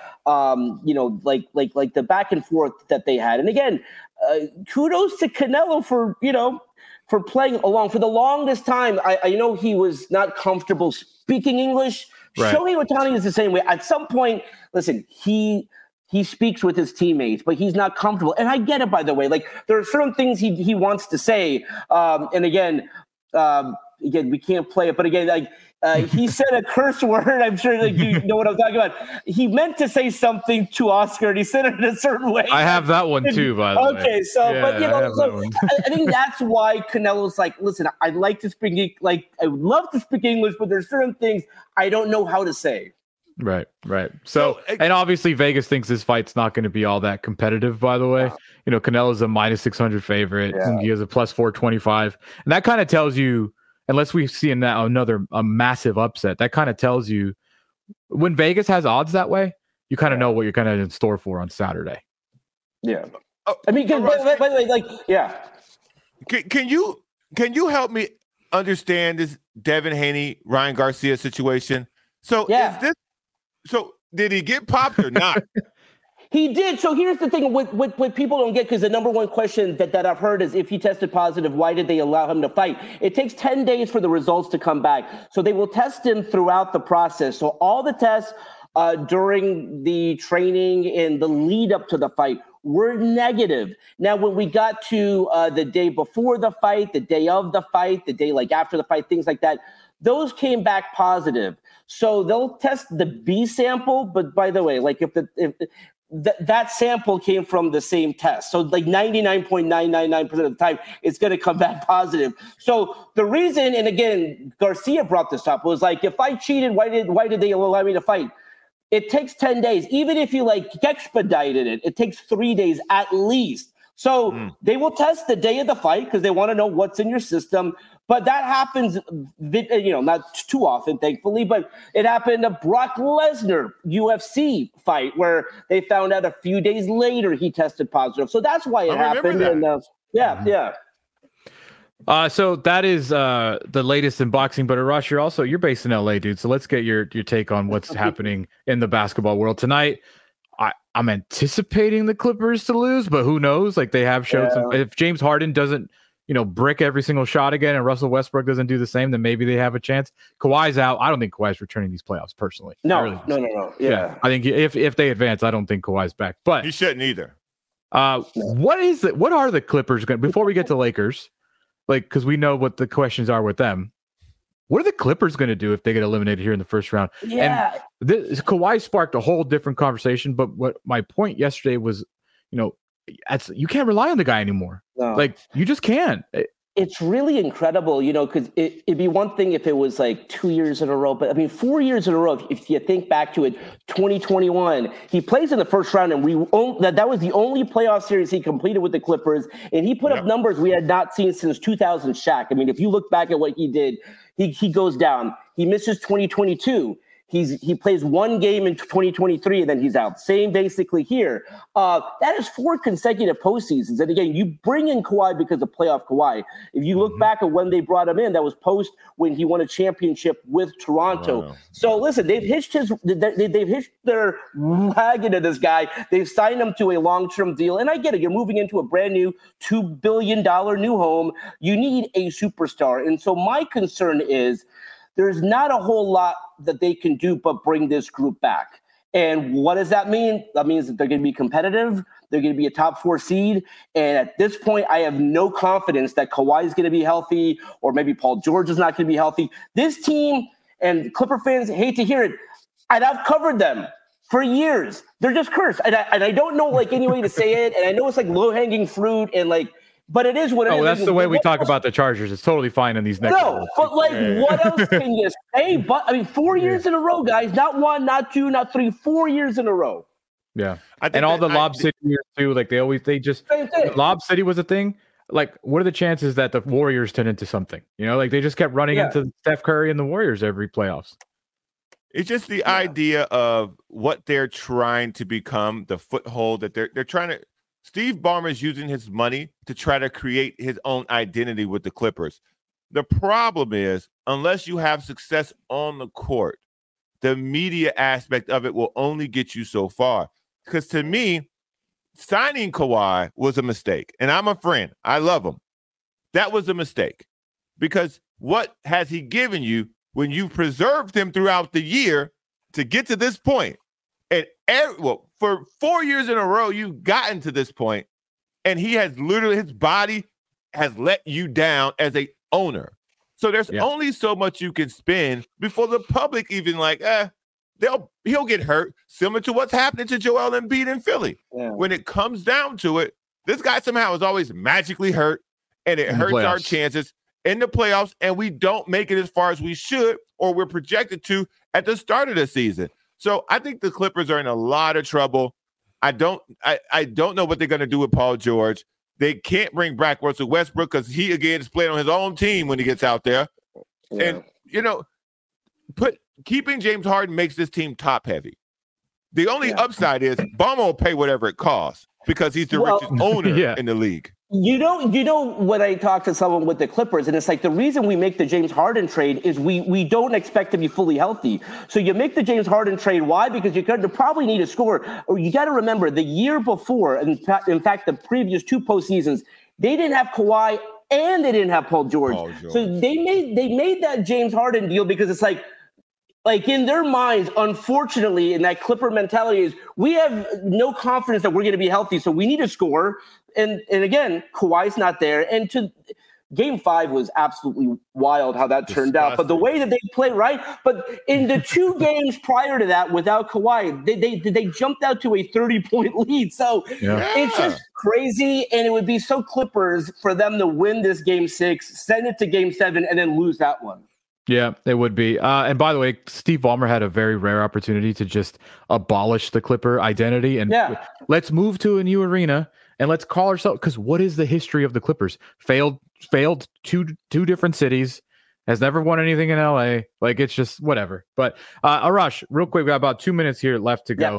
Like the back and forth that they had. And again, kudos to Canelo for playing along. For the longest time, I know he was not comfortable speaking English. Right. Shohei Ohtani is the same way. At some point, listen, he speaks with his teammates, but he's not comfortable. And I get it, by the way. There are certain things he wants to say. And again, we can't play it. But again, he said a curse word. I'm sure that you know what I'm talking about. He meant to say something to Oscar, and he said it in a certain way. I have that one too, by the way. Okay, so, I think that's why Canelo's listen, I'd like to speak, I would love to speak English, but there's certain things I don't know how to say. Right. So, and obviously Vegas thinks this fight's not going to be all that competitive, by the way. Canelo's a -600 favorite. Yeah. He has a +425. And that kind of tells you, unless we see a massive upset, that kind of tells you when Vegas has odds that way, you kind of know what you're kind of in store for on Saturday. Yeah. I mean, by the way, Can you help me understand this Devin Haney, Ryan Garcia situation? So did he get popped or not? He did. So here's the thing: what people don't get, because the number one question that I've heard is, if he tested positive, why did they allow him to fight? It takes 10 days for the results to come back. So they will test him throughout the process. So all the tests during the training and the lead up to the fight were negative. Now, when we got to the day before the fight, the day of the fight, the day like after the fight, things like that, those came back positive. So they'll test the B sample, but by the way, like if that sample came from the same test. So like 99.999% of the time, it's going to come back positive. So the reason, and again, Garcia brought this up, was like, if I cheated, why did they allow me to fight? It takes 10 days. Even if you like expedited it, it takes 3 days at least. So they will test the day of the fight because they want to know what's in your system. But that happens, not too often, thankfully, but it happened to Brock Lesnar UFC fight where they found out a few days later he tested positive. So that's why it happened. That. And, so that is the latest in boxing. But Arash, you're based in LA, dude. So let's get your take on what's happening in the basketball world tonight. I'm anticipating the Clippers to lose, but who knows? Like they have showed if James Harden doesn't, brick every single shot again and Russell Westbrook doesn't do the same, then maybe they have a chance. Kawhi's out. I don't think Kawhi's returning these playoffs personally. No. Yeah. I think if they advance, I don't think Kawhi's back. But he shouldn't either. What are the Clippers going to, before we get to Lakers, like, because we know what the questions are with them, what are the Clippers going to do if they get eliminated here in the first round? Yeah. And Kawhi sparked a whole different conversation. But what my point yesterday was, you can't rely on the guy anymore. No. Like, you just can't. It's really incredible, because it'd be one thing if it was like 2 years in a row. But, 4 years in a row, if you think back to it, 2021, he plays in the first round, and that was the only playoff series he completed with the Clippers. And he put up numbers we had not seen since 2000 Shaq. If you look back at what he did, he goes down. He misses 2022. He plays one game in 2023 and then he's out. Same basically here. That is 4 consecutive postseasons. And again, you bring in Kawhi because of playoff Kawhi. If you look back at when they brought him in, that was post when he won a championship with Toronto. Wow. So listen, they've hitched their wagon to this guy. They've signed him to a long-term deal. And I get it. You're moving into a brand new $2 billion new home. You need a superstar. And so my concern is there's not a whole lot that they can do but bring this group back. And what does that mean? That means that they're going to be competitive. They're going to be a top 4 seed. And at this point, I have no confidence that Kawhi is going to be healthy or maybe Paul George is not going to be healthy. This team, and Clipper fans hate to hear it, and I've covered them for years. They're just cursed. And I don't know any way to say it. And I know it's low-hanging fruit and but it is what it is. Oh, that's the way we talk about the Chargers. It's totally fine in these next. No, but what else can you say? But 4 years in a row, guys. Not 1, not 2, not 3. 4 years in a row. Yeah, and all the Lob City years too. Lob City was a thing. Like, what are the chances that the Warriors turn into something? They just kept running into Steph Curry and the Warriors every playoffs. It's just the idea of what they're trying to become, the foothold that they're trying to. Steve Ballmer is using his money to try to create his own identity with the Clippers. The problem is, unless you have success on the court, the media aspect of it will only get you so far. Because to me, signing Kawhi was a mistake. And I'm a friend. I love him. That was a mistake. Because what has he given you when you've preserved him throughout the year to get to this point? And for 4 years in a row, you've gotten to this point, and he has literally, his body has let you down as a owner. So there's only so much you can spend before the public even he'll get hurt, similar to what's happening to Joel Embiid in Philly. Yeah. When it comes down to it, this guy somehow is always magically hurt, and it hurts our chances in the playoffs, and we don't make it as far as we should or we're projected to at the start of the season. So I think the Clippers are in a lot of trouble. I don't know what they're going to do with Paul George. They can't bring back Russell Westbrook because he, again, is playing on his own team when he gets out there. Yeah. And, keeping James Harden makes this team top-heavy. The only upside is Ballmer will pay whatever it costs because he's the richest owner in the league. You know when I talk to someone with the Clippers, and it's the reason we make the James Harden trade is we don't expect to be fully healthy. So you make the James Harden trade. Why? Because you probably need a scorer. Or you got to remember the year before, in fact, the previous 2 postseasons, they didn't have Kawhi and they didn't have Paul George. So they made that James Harden deal because it's Like in their minds, unfortunately, in that Clipper mentality is we have no confidence that we're going to be healthy, so we need to score. And again, Kawhi's not there. And Game 5 was absolutely wild how that turned out. But the way that they play, right? But in the 2 games prior to that, without Kawhi, they jumped out to a 30-point lead. So it's just crazy. And it would be so Clippers for them to win this Game 6, send it to Game 7, and then lose that one. Yeah, it would be. And by the way, Steve Ballmer had a very rare opportunity to just abolish the Clipper identity. And let's move to a new arena and let's call ourselves, because what is the history of the Clippers? Failed two different cities, has never won anything in LA. Like, it's just whatever. But Arash, real quick, we got about 2 minutes here left to go.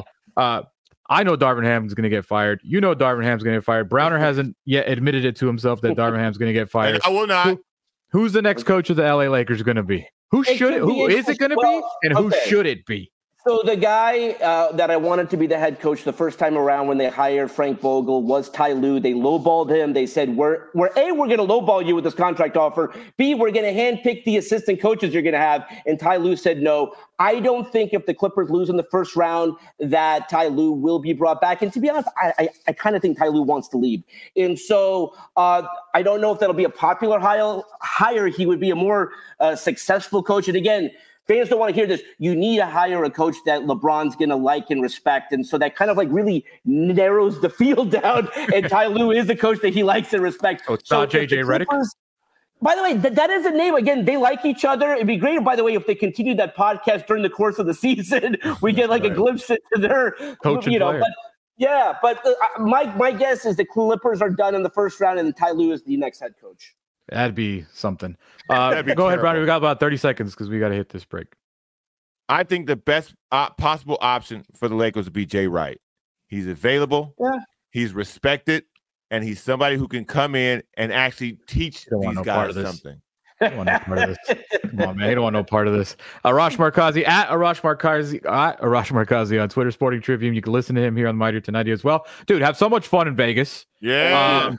I know Darvin Ham's going to get fired. You know Darvin Ham's going to get fired. Browner hasn't yet admitted it to himself that Darvin Ham's going to get fired. I will not. Who's the next coach of the LA Lakers going to be? Who is it going to be? And who should it be? So the guy that I wanted to be the head coach the first time around when they hired Frank Vogel was Ty Lue. They lowballed him. They said, we're going to lowball you with this contract offer. B, we're going to handpick the assistant coaches you're going to have. And Ty Lue said no. I don't think if the Clippers lose in the first round that Ty Lue will be brought back. And to be honest, I kind of think Ty Lue wants to leave. And so I don't know if that'll be a popular hire. He would be a more successful coach. And again, fans don't want to hear this. You need to hire a coach that LeBron's going to like and respect. And so that kind of like really narrows the field down. And Ty Lue is the coach that he likes and respects. Oh, it's not JJ Redick? By the way, that is a name. Again, they like each other. It'd be great, by the way, if they continue that podcast during the course of the season. We get like a glimpse into their coach and player. But my guess is the Clippers are done in the first round and Ty Lue is the next head coach. That'd be something. Go ahead, Brownie. We got about 30 seconds because we got to hit this break. I think the best possible option for the Lakers would be Jay Wright. He's available. Yeah. He's respected. And he's somebody who can come in and actually teach these guys something. I don't want no part of this. Come on, man. You don't want no part of this. Arash Markazi at Arash Markazi on Twitter, Sporting Tribune. You can listen to him here on Mightier Tonight as well. Dude, have so much fun in Vegas. Yeah.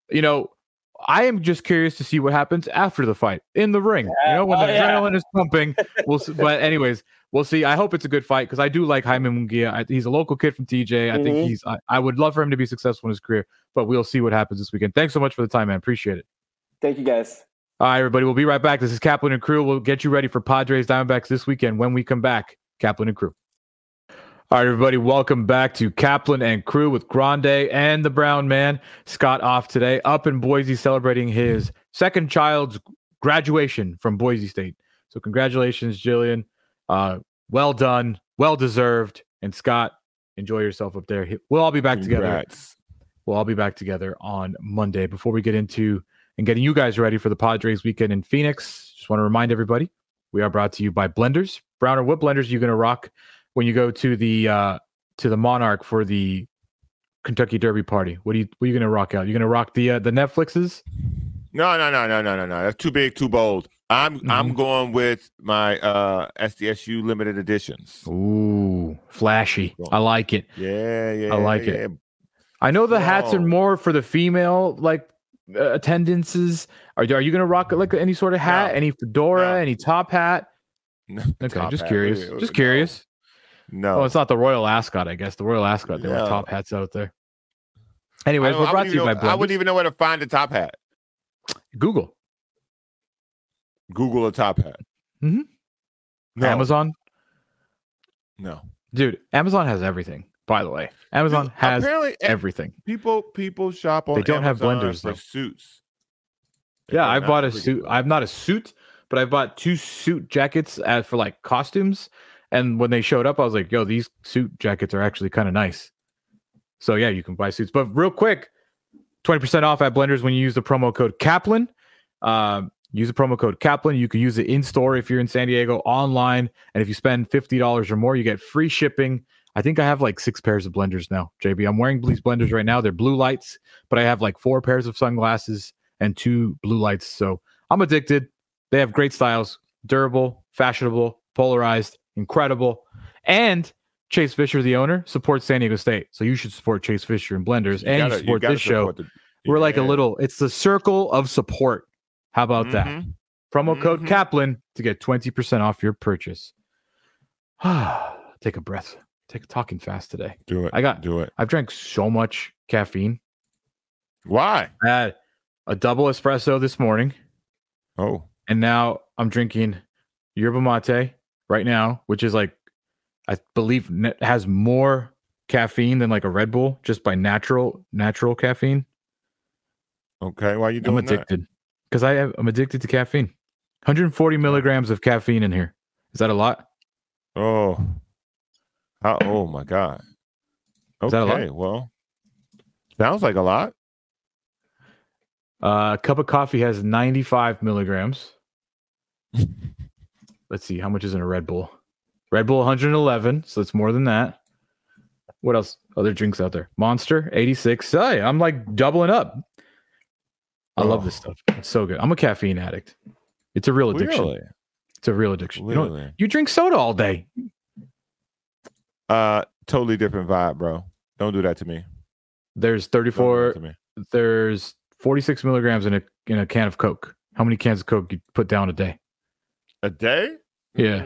I am just curious to see what happens after the fight in the ring. When the adrenaline is pumping. We'll see. But anyways, we'll see. I hope it's a good fight because I do like Jaime Munguia. He's a local kid from TJ. I think I would love for him to be successful in his career, but we'll see what happens this weekend. Thanks so much for the time, man. Appreciate it. Thank you, guys. All right, everybody. We'll be right back. This is Kaplan and Crew. We'll get you ready for Padres Diamondbacks this weekend when we come back. Kaplan and Crew. All right, everybody, welcome back to Kaplan and Crew with Grande and the Brown Man. Scott off today, up in Boise celebrating his second child's graduation from Boise State. So congratulations, Jillian. Well done, well deserved. And Scott, enjoy yourself up there. We'll all be back together. We'll all be back together on Monday. Before we get into and getting you guys ready for the Padres weekend in Phoenix, just want to remind everybody, we are brought to you by Blenders. Browner, what blenders are you going to rock when you go to the Monarch for the Kentucky Derby party? What are you going to rock out? You going to rock the Netflixes? No. That's too big, too bold. I'm going with my SDSU limited editions. Ooh, flashy. I like it. Yeah. I like it. I know the hats are more for the female attendances. Are you going to rock like any sort of hat, any fedora, any top hat? No, okay, just curious. Just curious. No. Oh, it's not the Royal Ascot, I guess. The Royal Ascot, there were top hats out there. Anyways, we're brought to you by Blenders. I wouldn't even know where to find a top hat. Google a top hat. Mm-hmm. No. Amazon? No. Dude, Amazon has everything, by the way. Amazon has everything. People shop on They don't Amazon have blenders, for though. Suits. Yeah, I bought a suit. I'm not a suit, but I bought 2 suit jackets for like costumes. And when they showed up, I was like, yo, these suit jackets are actually kind of nice. So yeah, you can buy suits. But real quick, 20% off at Blenders when you use the promo code Kaplan. Use the promo code Kaplan. You can use it in-store if you're in San Diego, online. And if you spend $50 or more, you get free shipping. I think I have like 6 pairs of blenders now, JB. I'm wearing these blenders right now. They're blue lights, but I have like 4 pairs of sunglasses and 2 blue lights. So I'm addicted. They have great styles, durable, fashionable, polarized, incredible. And Chase Fisher, the owner, supports San Diego State. So you should support Chase Fisher and blenders. And you support this show. We're like it's the circle of support. How about that? Promo code Kaplan to get 20% off your purchase. Take a breath. Talking fast today. Do it. I've drank so much caffeine. Why? I had a double espresso this morning. Oh. And now I'm drinking yerba mate right now, which is like, I believe has more caffeine than like a Red Bull just by natural caffeine. Okay. Why are you doing I'm addicted because I'm addicted to caffeine. 140 milligrams of caffeine in here. Is that a lot? Oh. Oh my God. Okay. Is that a lot? Well, sounds like a lot. A cup of coffee has 95 milligrams. Let's see. How much is in a Red Bull? Red Bull 111. So it's more than that. What else? Other drinks out there. Monster 86. Hey, I'm like doubling up. I love this stuff. It's so good. I'm a caffeine addict. It's a real addiction. Really? It's a real addiction. Really? You drink soda all day. Totally different vibe, bro. Don't do that to me. There's 34. There's 46 milligrams in a can of Coke. How many cans of Coke you put down a day? A day? Yeah.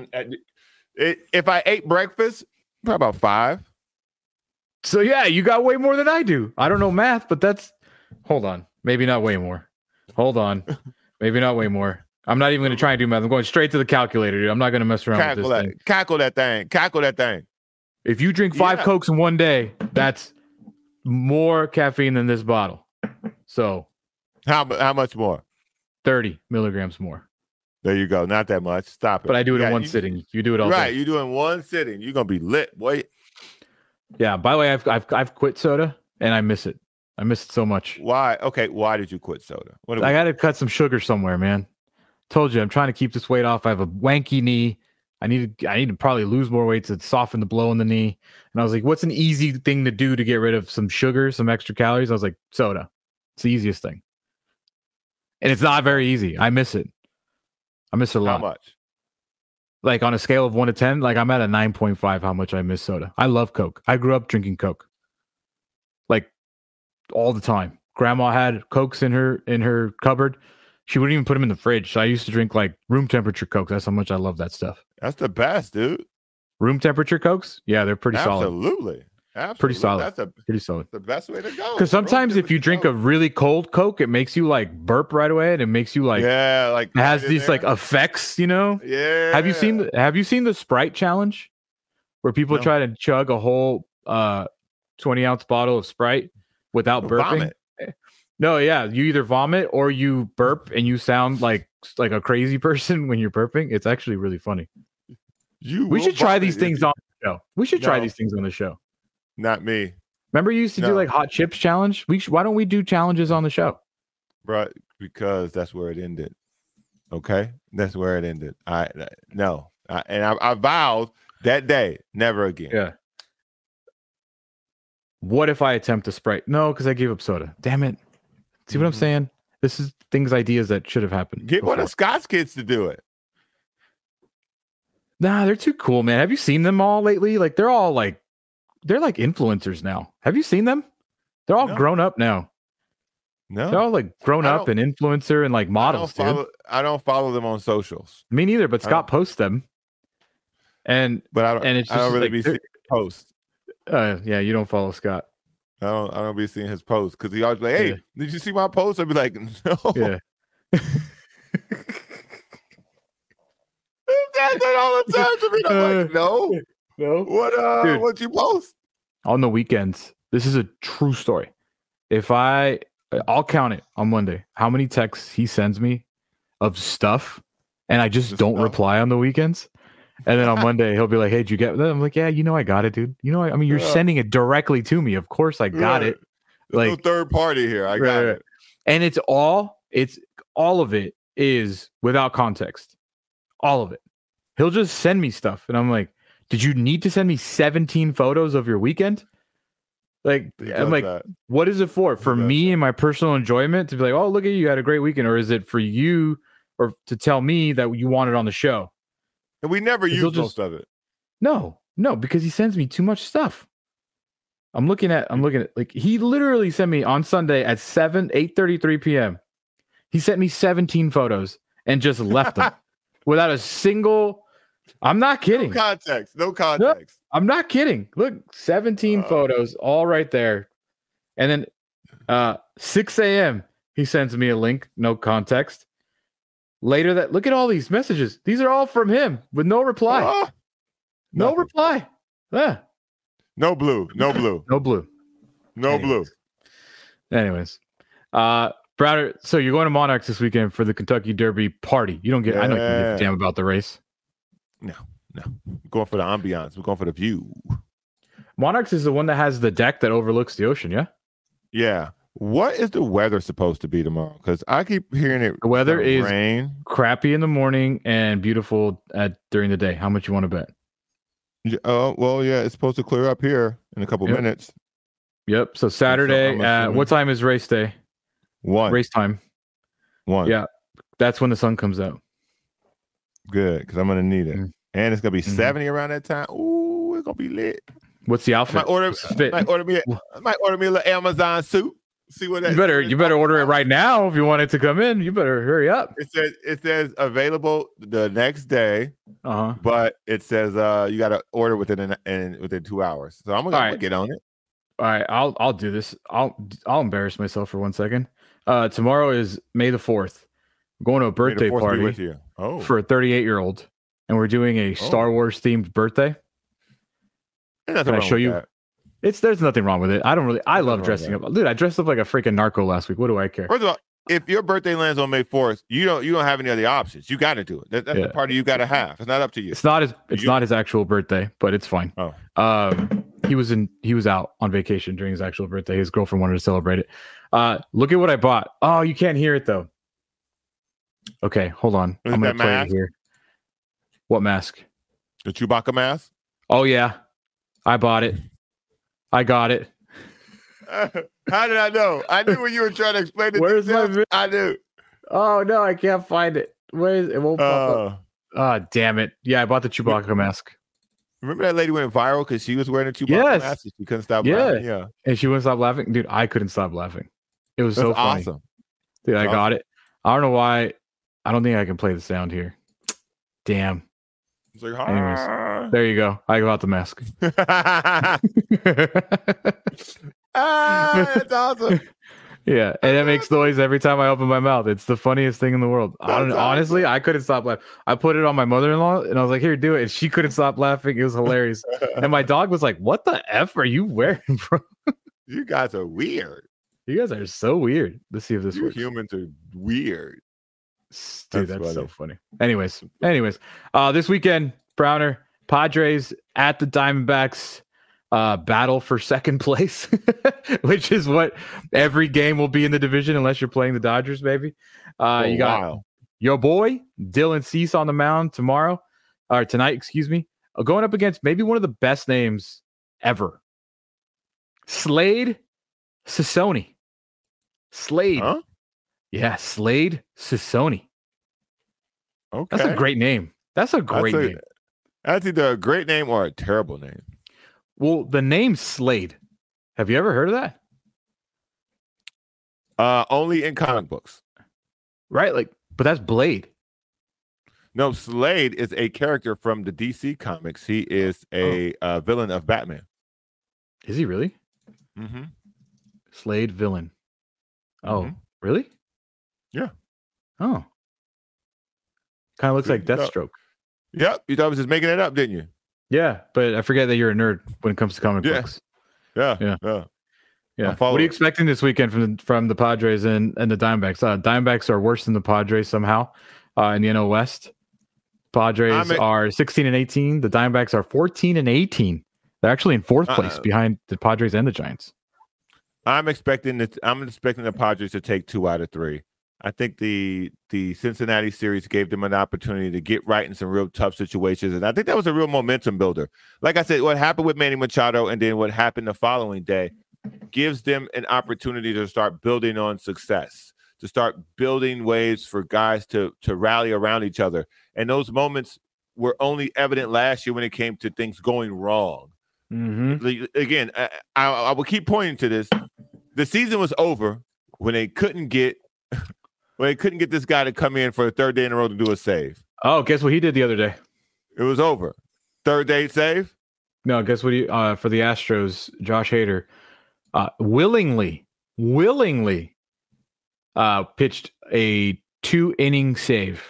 If I ate breakfast, probably about 5. So yeah, you got way more than I do. I don't know math, but that's. Hold on. Maybe not way more. Hold on. Maybe not way more. I'm not even going to try and do math. I'm going straight to the calculator, dude. I'm not going to mess around with this thing. Cackle that thing. If you drink 5 Cokes in one day, that's more caffeine than this bottle. So how much more? 30 milligrams more. There you go. Not that much. Stop it. But I do it in one sitting. You do it all right. day. You do it in one sitting. You're gonna be lit, boy. Yeah. By the way, I've quit soda and I miss it. I miss it so much. Why? Okay. Why did you quit soda? I got to cut some sugar somewhere, man. Told you I'm trying to keep this weight off. I have a wanky knee. I need to probably lose more weight to soften the blow in the knee. And I was like, what's an easy thing to do to get rid of some sugar, some extra calories? I was like, soda. It's the easiest thing. And it's not very easy. I miss it. I miss it a lot. How much? Like on a scale of 1 to 10, like I'm at a 9.5 how much I miss soda. I love Coke. I grew up drinking Coke. Like all the time. Grandma had Cokes in her cupboard. She wouldn't even put them in the fridge. So I used to drink like room temperature Coke. That's how much I love that stuff. That's the best, dude. Room temperature Cokes? Yeah, they're pretty solid. Absolutely. Pretty solid. Pretty solid. The best way to go. Because sometimes if you drink a really cold Coke, it makes you like burp right away, and it makes you like like it has these like effects, you know? Yeah. Have you seen the Sprite challenge where people try to chug a whole 20-ounce bottle of Sprite without burping? Vomit. No, yeah, you either vomit or you burp, and you sound like a crazy person when you're burping. It's actually really funny. We should try these things on the show. We should try these things on the show. Not me. Remember you used to do like hot chips challenge? Why don't we do challenges on the show? Right, because that's where it ended. Okay? That's where it ended. I vowed that day, never again. Yeah. What if I attempt a Sprite? No, because I gave up soda. Damn it. See what I'm saying? This is ideas that should have happened. Get one of Scott's kids to do it. Nah, they're too cool, man. Have you seen them all lately? Like they're like influencers now. Have you seen them? They're all grown up now. No, they're all like grown up and influencer and like models. I don't follow them on socials. Me neither. But Scott posts them, and I don't really be seeing posts. Yeah, you don't follow Scott. I don't be seeing his posts because he always like, "Hey, did you see my post?" I'd be like, "No." Yeah. That's all the time to me. I'm like, no. What you post? On the weekends. This is a true story. I'll count it on Monday. How many texts he sends me of stuff, and I just don't reply on the weekends. And then on Monday he'll be like, "Hey, did you get that?" I'm like, "Yeah, I got it, dude. I mean, you're sending it directly to me. Of course, I got it. There's no third party here. I got it." And it's all of it is without context. All of it. He'll just send me stuff, and I'm like, "Did you need to send me 17 photos of your weekend?" Like, I'm like, "What is it for? For me and my personal enjoyment to be like, oh, look at you had a great weekend, or is it for you, or to tell me that you want it on the show?" And we never use most of it. No, because he sends me too much stuff. I'm looking at like he literally sent me on Sunday at 8:33 p.m. He sent me 17 photos and just left them without a single I'm not kidding. No context. No context. I'm not kidding. Look, 17 photos, all right there. And then 6 a.m. he sends me a link, no context. Later that look at all these messages. These are all from him with no reply. No Nothing. reply. Yeah. No blue. No blue. No blue. No blue. Anyways. Browder, so you're going to Monarchs this weekend for the Kentucky Derby party. You don't get I know you don't give a damn about the race. No. We're going for the ambiance. We're going for the view. Monarchs is the one that has the deck that overlooks the ocean, yeah? Yeah. What is the weather supposed to be tomorrow? Because I keep hearing it. The weather is rain. Crappy in the morning and beautiful during the day. How much you want to bet? Well, yeah, it's supposed to clear up here in a couple minutes. Yep. So Saturday, what time is race day? 1. Race time. 1. Yeah. That's when the sun comes out. Good, because I'm going to need it. And it's going to be 70 around that time. Ooh, it's going to be lit. What's the outfit? I might order me a little Amazon suit. See what that you better order it right now if you want it to come in. You better hurry up. It says available the next day. But it says you got to order within 2 hours. So I'm gonna get on it. All right, I'll do this. I'll embarrass myself for 1 second. Tomorrow is May the 4th. I'm going to a birthday party with you. For a 38-year-old, and we're doing a Star Wars themed birthday. Can I show you? There's nothing wrong with it. I love dressing up. Dude, I dressed up like a freaking narco last week. What do I care? First of all, if your birthday lands on May 4th, you don't have any other options. You got to do it. That's the party you got to have. It's not up to you. It's not his actual birthday, but it's fine. He was out on vacation during his actual birthday. His girlfriend wanted to celebrate it. Look at what I bought. Oh, you can't hear it though. Okay, hold on. I'm gonna play it here. What mask? The Chewbacca mask? Oh yeah. I bought it. I got it. How did I know? I knew when you were trying to explain it. Where's my video? I knew. Oh no, I can't find it. Where is it? It won't pop up. Oh, damn it. Yeah, I bought the Chewbacca mask. Remember that lady went viral because she was wearing a Chewbacca mask and she couldn't stop laughing? Yeah. And she wouldn't stop laughing. Dude, I couldn't stop laughing. It was so funny. Awesome. Dude, I got it. I don't know why. I don't think I can play the sound here. Damn. It's like, anyways, there you go. I got the mask. That's awesome. Yeah, and it makes noise every time I open my mouth. It's the funniest thing in the world. Honestly, I couldn't stop laughing. I put it on my mother-in-law, and I was like, "Here, do it." And she couldn't stop laughing. It was hilarious. And my dog was like, "What the f are you wearing, bro?" You guys are weird. You guys are so weird. Let's see if this works. Humans are weird. Dude, that's so funny. Anyways, this weekend, Browner, Padres at the Diamondbacks. Battle for second place, which is what every game will be in the division unless you're playing the Dodgers, baby. You got your boy Dylan Cease on the mound tonight, going up against maybe one of the best names ever, Slade Cecconi. Slade, huh? Yeah, Slade Cecconi. Okay, that's a great name. That's a great name. That's either a great name or a terrible name. Well, the name Slade. Have you ever heard of that? Only in comic books. Right? But that's Blade. No, Slade is a character from the DC comics. He is a villain of Batman. Is he really? Mm-hmm. Slade villain. Oh, really? Yeah. Oh. Kind of looks like Deathstroke. Yep. You thought I was just making it up, didn't you? Yeah, but I forget that you're a nerd when it comes to comic books. Yeah. What are you expecting this weekend from the Padres and the Diamondbacks? Diamondbacks are worse than the Padres somehow in the NL West. Padres are 16-18. The Diamondbacks are 14-18. They're actually in fourth place behind the Padres and the Giants. I'm expecting the Padres to take 2 out of 3. I think the Cincinnati series gave them an opportunity to get right in some real tough situations, and I think that was a real momentum builder. Like I said, what happened with Manny Machado and then what happened the following day gives them an opportunity to start building on success, to start building ways for guys to rally around each other. And those moments were only evident last year when it came to things going wrong. Mm-hmm. Again, I will keep pointing to this. The season was over when they couldn't get this guy to come in for a third day in a row to do a save. Oh, guess what he did the other day? It was over. Third day save. No, guess what? For the Astros, Josh Hader willingly pitched a 2-inning save.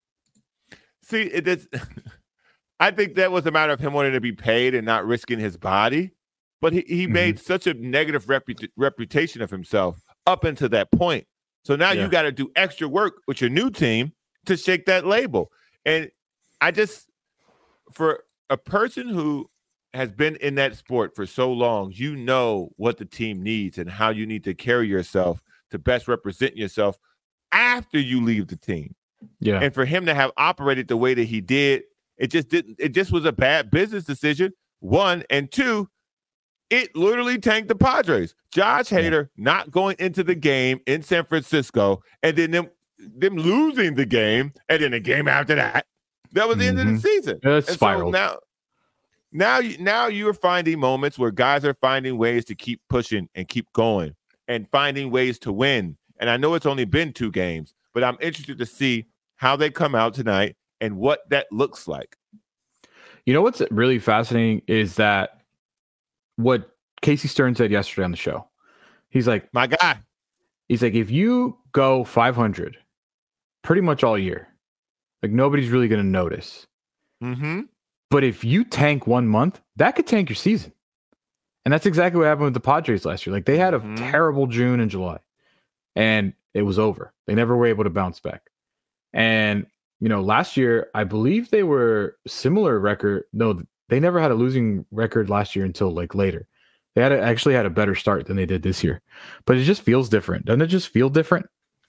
See, it is. I think that was a matter of him wanting to be paid and not risking his body. But he made such a negative reputation of himself up until that point. So now you got to do extra work with your new team to shake that label. And I just, for a person who has been in that sport for so long, you know what the team needs and how you need to carry yourself to best represent yourself after you leave the team. Yeah. And for him to have operated the way that he did, it just was a bad business decision. One, and two, it literally tanked the Padres. Josh Hader not going into the game in San Francisco, and then them losing the game, and then the game after that. That was the end of the season. It's spiraled. So now you're finding moments where guys are finding ways to keep pushing and keep going and finding ways to win. And I know it's only been 2 games, but I'm interested to see how they come out tonight and what that looks like. You know what's really fascinating is that what Casey Stern said yesterday on the show. He's like, my guy. He's like, if you go 500 pretty much all year, like nobody's really going to notice. Mm-hmm. But if you tank 1 month, that could tank your season. And that's exactly what happened with the Padres last year. Like they had a terrible June and July, and it was over. They never were able to bounce back. And, you know, last year, I believe they were similar record. No, they never had a losing record last year until like later. They actually had a better start than they did this year, but it just feels different. Doesn't it just feel different?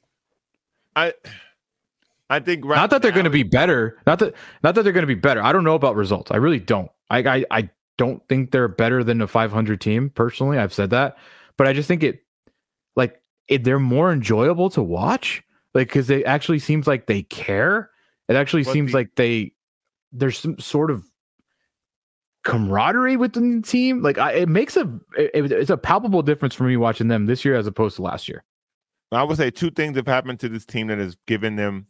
I think not that they're going to be better. Not that they're going to be better. I don't know about results. I really don't. I don't think they're better than a 500 team personally. I've said that, but I just think they're more enjoyable to watch. Like, because it actually seems like they care. It actually seems like there's some sort of camaraderie within the team. Like it's a palpable difference for me watching them this year as opposed to last year. I would say 2 things have happened to this team that has given them,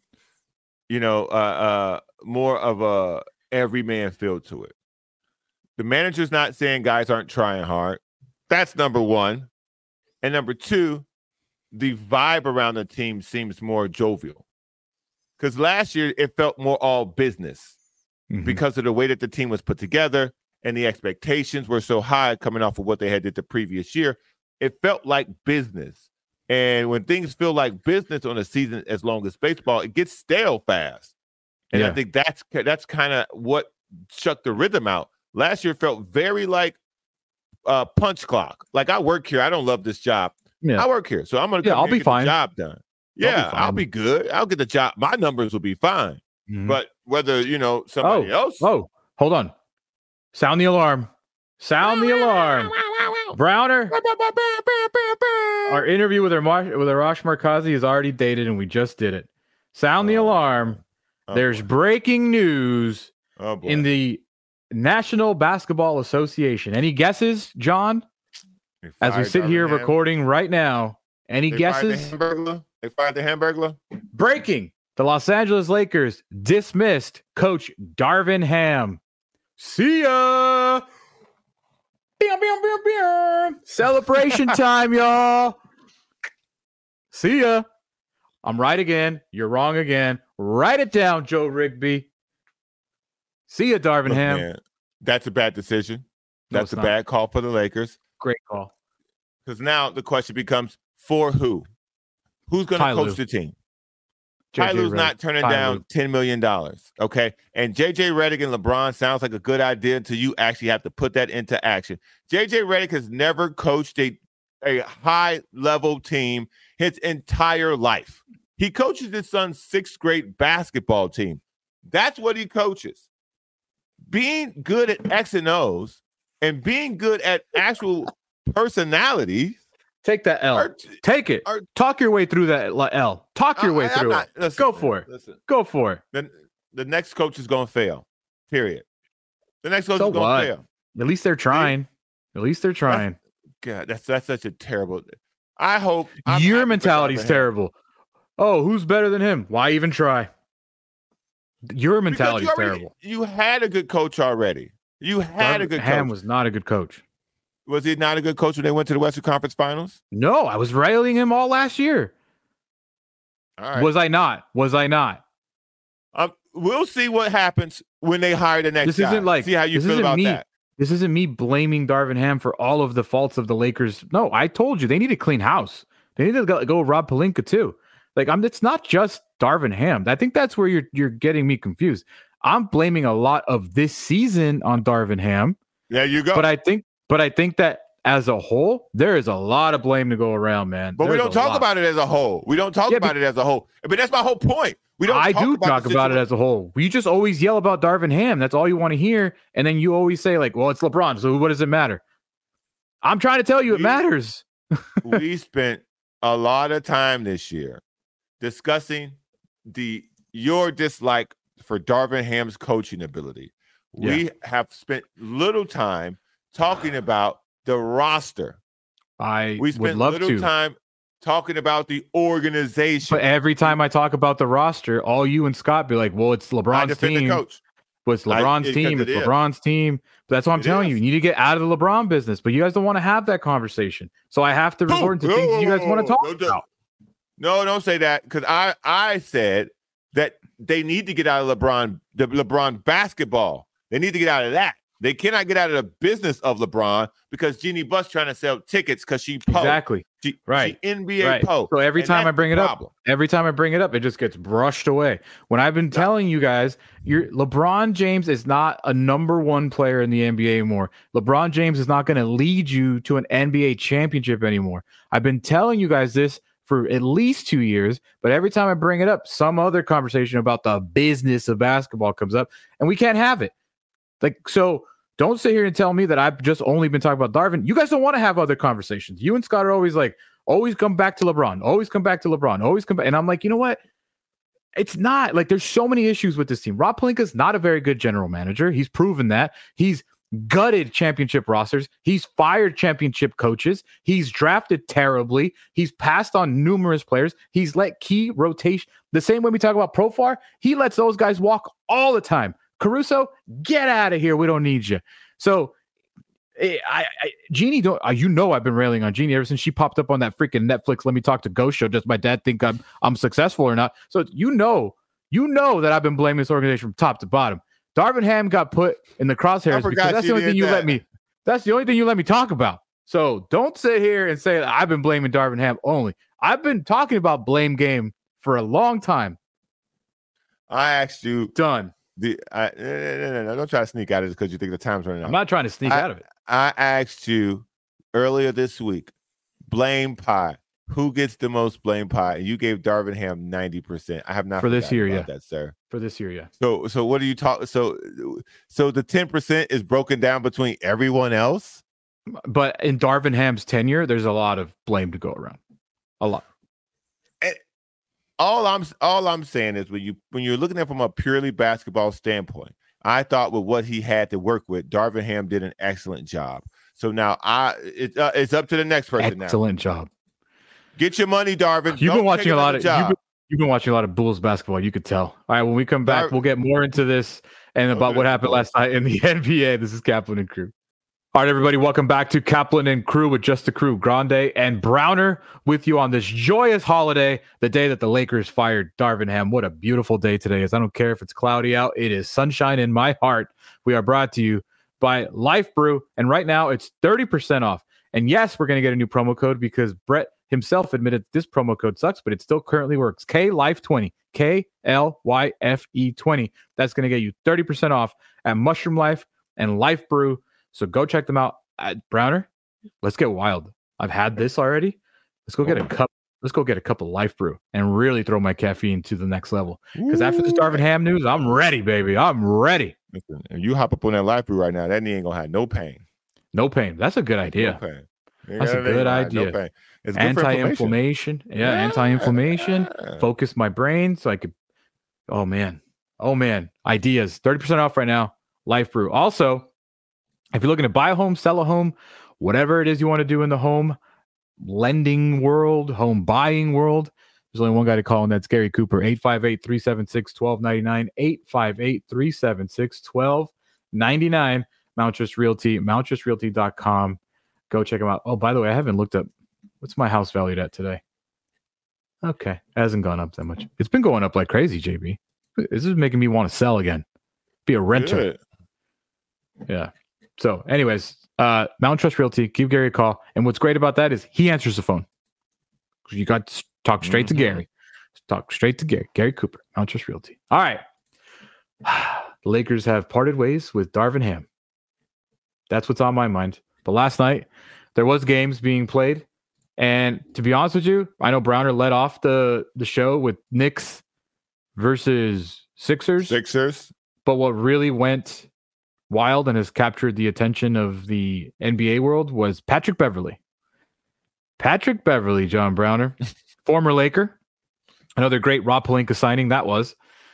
more of a everyman feel to it. The manager's not saying guys aren't trying hard. That's number 1. And number 2, the vibe around the team seems more jovial. Because last year it felt more all business because of the way that the team was put together and the expectations were so high coming off of what they had did the previous year. It felt like business. And when things feel like business on a season as long as baseball, it gets stale fast. And I think that's kind of what shut the rhythm out. Last year felt very like punch clock. Like, I work here. I don't love this job. Yeah. I work here, so I'm going to I'll be fine. The job done. Yeah, I'll be good. I'll get the job. My numbers will be fine. But whether, somebody else. Oh, hold on. Sound the alarm. Sound the alarm. Browner. Our interview with Arash Markazi is already dated, and we just did it. Sound the alarm. There's breaking news in the National Basketball Association. Any guesses, John? As we sit here recording right now, any guesses? They fired the Hamburglar. Breaking. The Los Angeles Lakers dismissed coach Darvin Ham. See ya. Celebration time, y'all. See ya. I'm right again. You're wrong again. Write it down, Joe Rigby. See ya, Darvin Ham. Man, that's a bad decision. That's a bad call for the Lakers. Great call. Because now the question becomes, for who? Who's going to coach the team? Ty Lue's not turning down $10 million, okay? And J.J. Redick and LeBron sounds like a good idea until you actually have to put that into action. J.J. Redick has never coached a high-level team his entire life. He coaches his son's 6th grade basketball team. That's what he coaches. Being good at X and O's and being good at actual personality. Take that L. Take it. Talk your way through that L. Talk your way through it. Listen, go for it. Listen. Go for it. Then the next coach is going to fail. Period. The next coach is going to fail. At least they're trying. At least they're trying. That's such a terrible. I hope your mentality is terrible. Oh, who's better than him? Why even try? Your mentality is terrible. You had a good coach already. You had a good coach. Ham was not a good coach. Was he not a good coach when they went to the Western Conference Finals? No, I was railing him all last year. All right. Was I not? We'll see what happens when they hire the next guy. See how you feel about that. This isn't me blaming Darvin Ham for all of the faults of the Lakers. No, I told you they need to clean house. They need to go Rob Pelinka too. It's not just Darvin Ham. I think that's where you're getting me confused. I'm blaming a lot of this season on Darvin Ham. There you go. But I think that as a whole, there is a lot of blame to go around, man. But we don't talk about it as a whole. We don't talk about it as a whole. But that's my whole point. I do talk about it as a whole. You just always yell about Darvin Ham. That's all you want to hear. And then you always say, well, it's LeBron, so what does it matter? I'm trying to tell you it matters. We spent a lot of time this year discussing your dislike for Darvin Ham's coaching ability. Yeah. We have spent little time talking about the roster. We spent little time talking about the organization. But every time I talk about the roster, all you and Scott be like, well, it's LeBron's team. Coach. Well, it's LeBron's team. It's LeBron's team. But that's what I'm telling you. You need to get out of the LeBron business. But you guys don't want to have that conversation. So I have to resort to things you guys want to talk about. No, don't say that. Because I said that they need to get out of the LeBron basketball. They need to get out of that. They cannot get out of the business of LeBron because Jeannie Buss trying to sell tickets because she po. Exactly. She NBA po. So every time I bring it up, it just gets brushed away. When I've been telling you guys, LeBron James is not a number one player in the NBA anymore. LeBron James is not going to lead you to an NBA championship anymore. I've been telling you guys this for at least 2 years, but every time I bring it up, some other conversation about the business of basketball comes up, and we can't have it. So don't sit here and tell me that I've just only been talking about Darvin. You guys don't want to have other conversations. You and Scott are always always come back to LeBron, always come back to LeBron, always come back. And I'm like, you know what? It's not there's so many issues with this team. Rob Pelinka's not a very good general manager. He's proven that. He's gutted championship rosters. He's fired championship coaches. He's drafted terribly. He's passed on numerous players. He's let key rotation. The same way we talk about Profar, he lets those guys walk all the time. Caruso, get out of here. We don't need you. So, Jeannie, I've been railing on Jeannie ever since she popped up on that freaking Netflix Let Me Talk to Ghost show. Does my dad think I'm successful or not? So you know that I've been blaming this organization from top to bottom. Darvin Ham got put in the crosshairs because that's the only thing you let me. That's the only thing you let me talk about. So don't sit here and say that I've been blaming Darvin Ham only. I've been talking about blame game for a long time. I asked you. Done. No, don't try to sneak out of it because you think the time's running out. I'm not trying to sneak out of it. I asked you earlier this week, blame pie. Who gets the most blame pie? And you gave Darvin Ham 90%. I have not for this year, that, sir. For this year, yeah. So what are you talking? So the 10% is broken down between everyone else. But in Darvin Ham's tenure, there's a lot of blame to go around. A lot. All I'm saying is when you're looking at it from a purely basketball standpoint, I thought with what he had to work with, Darvin Ham did an excellent job. So now it's up to the next person. Excellent job. Get your money, Darvin. You've been watching a lot of you've been watching a lot of Bulls basketball. You could tell. All right, when we come back, we'll get more into this and about what happened last night in the NBA. This is Kaplan and Crew. All right, everybody, welcome back to Kaplan and Crew with Just the Crew. Grande and Browner with you on this joyous holiday, the day that the Lakers fired Darvin Ham. What a beautiful day today is. I don't care if it's cloudy out. It is sunshine in my heart. We are brought to you by Life Brew, and right now it's 30% off. And yes, we're going to get a new promo code because Brett himself admitted this promo code sucks, but it still currently works. KLIFE20, KLYFE 20. That's going to get you 30% off at Mushroom Life and Life Brew. So go check them out. Browner, let's get wild. I've had this already. Let's go get a cup. Let's go get a cup of Life Brew and really throw my caffeine to the next level. Because after this Darvin Ham news, I'm ready, baby. I'm ready. Listen, if you hop up on that Life Brew right now, that knee ain't gonna have no pain. No pain. That's a good idea. No pain. That's a good idea. No pain. It's good anti-inflammation. Yeah, anti-inflammation. Focus my brain so I could. Oh man. Ideas. 30% off right now. Life Brew. Also, if you're looking to buy a home, sell a home, whatever it is you want to do in the home lending world, home buying world, There's only one guy to call, and that's Gary Cooper. 858-376-1299. 858-376-1299. Mount Trust Realty, MountTrustRealty.com. Go check them out. Oh, by the way, I haven't looked up what's my house valued at today. Okay, it hasn't gone up that much. It's been going up like crazy, JB. This is making me want to sell again. Be a renter. Good. Yeah. So, anyways, Mount Trust Realty, give Gary a call. And what's great about that is he answers the phone. You got to talk straight to Gary. Talk straight to Gary. Gary Cooper, Mount Trust Realty. All right. The Lakers have parted ways with Darvin Ham. That's what's on my mind. But last night, there was games being played. And to be honest with you, I know Browner led off the show with Knicks versus Sixers. But what really went wild and has captured the attention of the NBA world was Patrick Beverley. Patrick Beverley, John Browner, former Laker. Another great Rob Pelinka signing that was.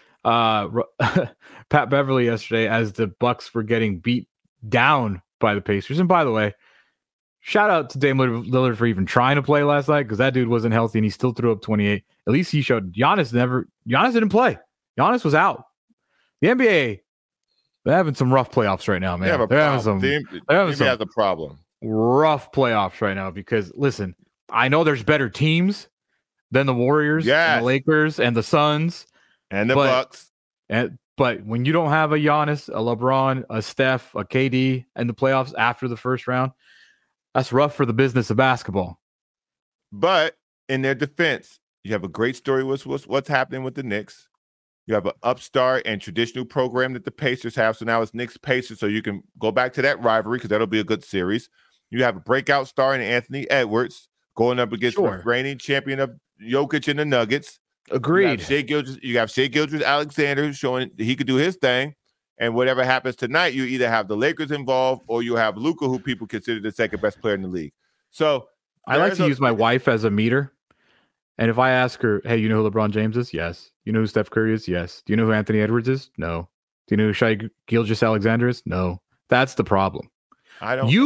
Pat Beverley yesterday as the Bucks were getting beat down by the Pacers. And by the way, shout out to Dame Lillard for even trying to play last night because that dude wasn't healthy and he still threw up 28. At least he showed Giannis didn't play. Giannis was out. The NBA, they're having some rough playoffs right now, man. They're having some problem. Rough playoffs right now because, listen, I know there's better teams than the Warriors and the Lakers and the Suns. And the Bucks. But when you don't have a Giannis, a LeBron, a Steph, a KD in the playoffs after the first round, that's rough for the business of basketball. But in their defense, you have a great story with what's happening with the Knicks. You have an upstart and traditional program that the Pacers have. So now it's Knicks-Pacers, so you can go back to that rivalry because that'll be a good series. You have a breakout star in Anthony Edwards going up against the reigning champion of Jokic and the Nuggets. Agreed. You have Shai Gilgeous-Alexander showing he could do his thing. And whatever happens tonight, you either have the Lakers involved or you have Luka, who people consider the second best player in the league. So I like to use my wife as a meter. And if I ask her, hey, you know who LeBron James is? Yes. You know who Steph Curry is? Yes. Do you know who Anthony Edwards is? No. Do you know who Shai Gilgeous-Alexander is? No. That's the problem. I don't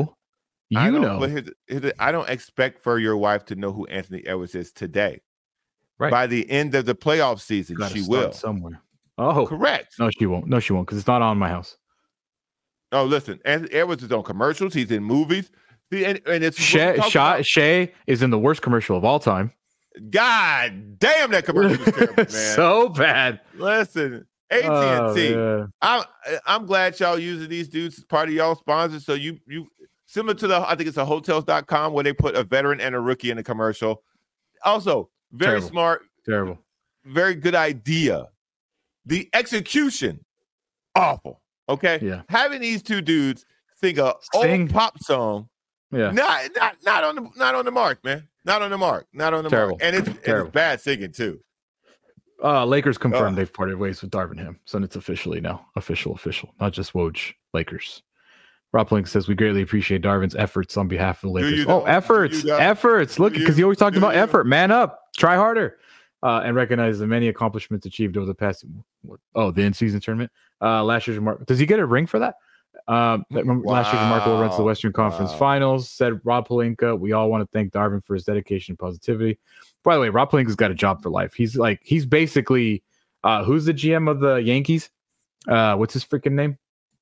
expect for your wife to know who Anthony Edwards is today. Right. By the end of the playoff season, she will. Somewhere. Oh, correct. No, she won't. No, she won't because it's not on my house. Oh, listen. Anthony Edwards is on commercials. He's in movies. And it's Shai is in the worst commercial of all time. God damn, that commercial was terrible, man. So bad. Listen, AT&T. I'm glad y'all using these dudes as part of y'all sponsors. So you similar to I think it's a hotels.com where they put a veteran and a rookie in the commercial. Also, very smart. Terrible. Very good idea. The execution, awful. Okay. Yeah. Having these two dudes sing a old pop song. Yeah. Not on the mark, man. Not on the mark. Terrible. And it's bad singing too. Lakers confirmed they've parted ways with Darvin Ham. So it's officially now. Official. Not just Woj. Lakers. Rob Pelinka says we greatly appreciate Darvin's efforts on behalf of the Lakers. Efforts. Look, because he always talked about effort. Man up. Try harder. And recognize the many accomplishments achieved over the past. The in-season tournament. Last year's does he get a ring for that? Last year's remarkable run to the Western Conference Finals. Said Rob Pelinka. We all want to thank Darvin for his dedication and positivity. By the way, Rob Pelinka's got a job for life. He's basically who's the GM of the Yankees? What's his freaking name?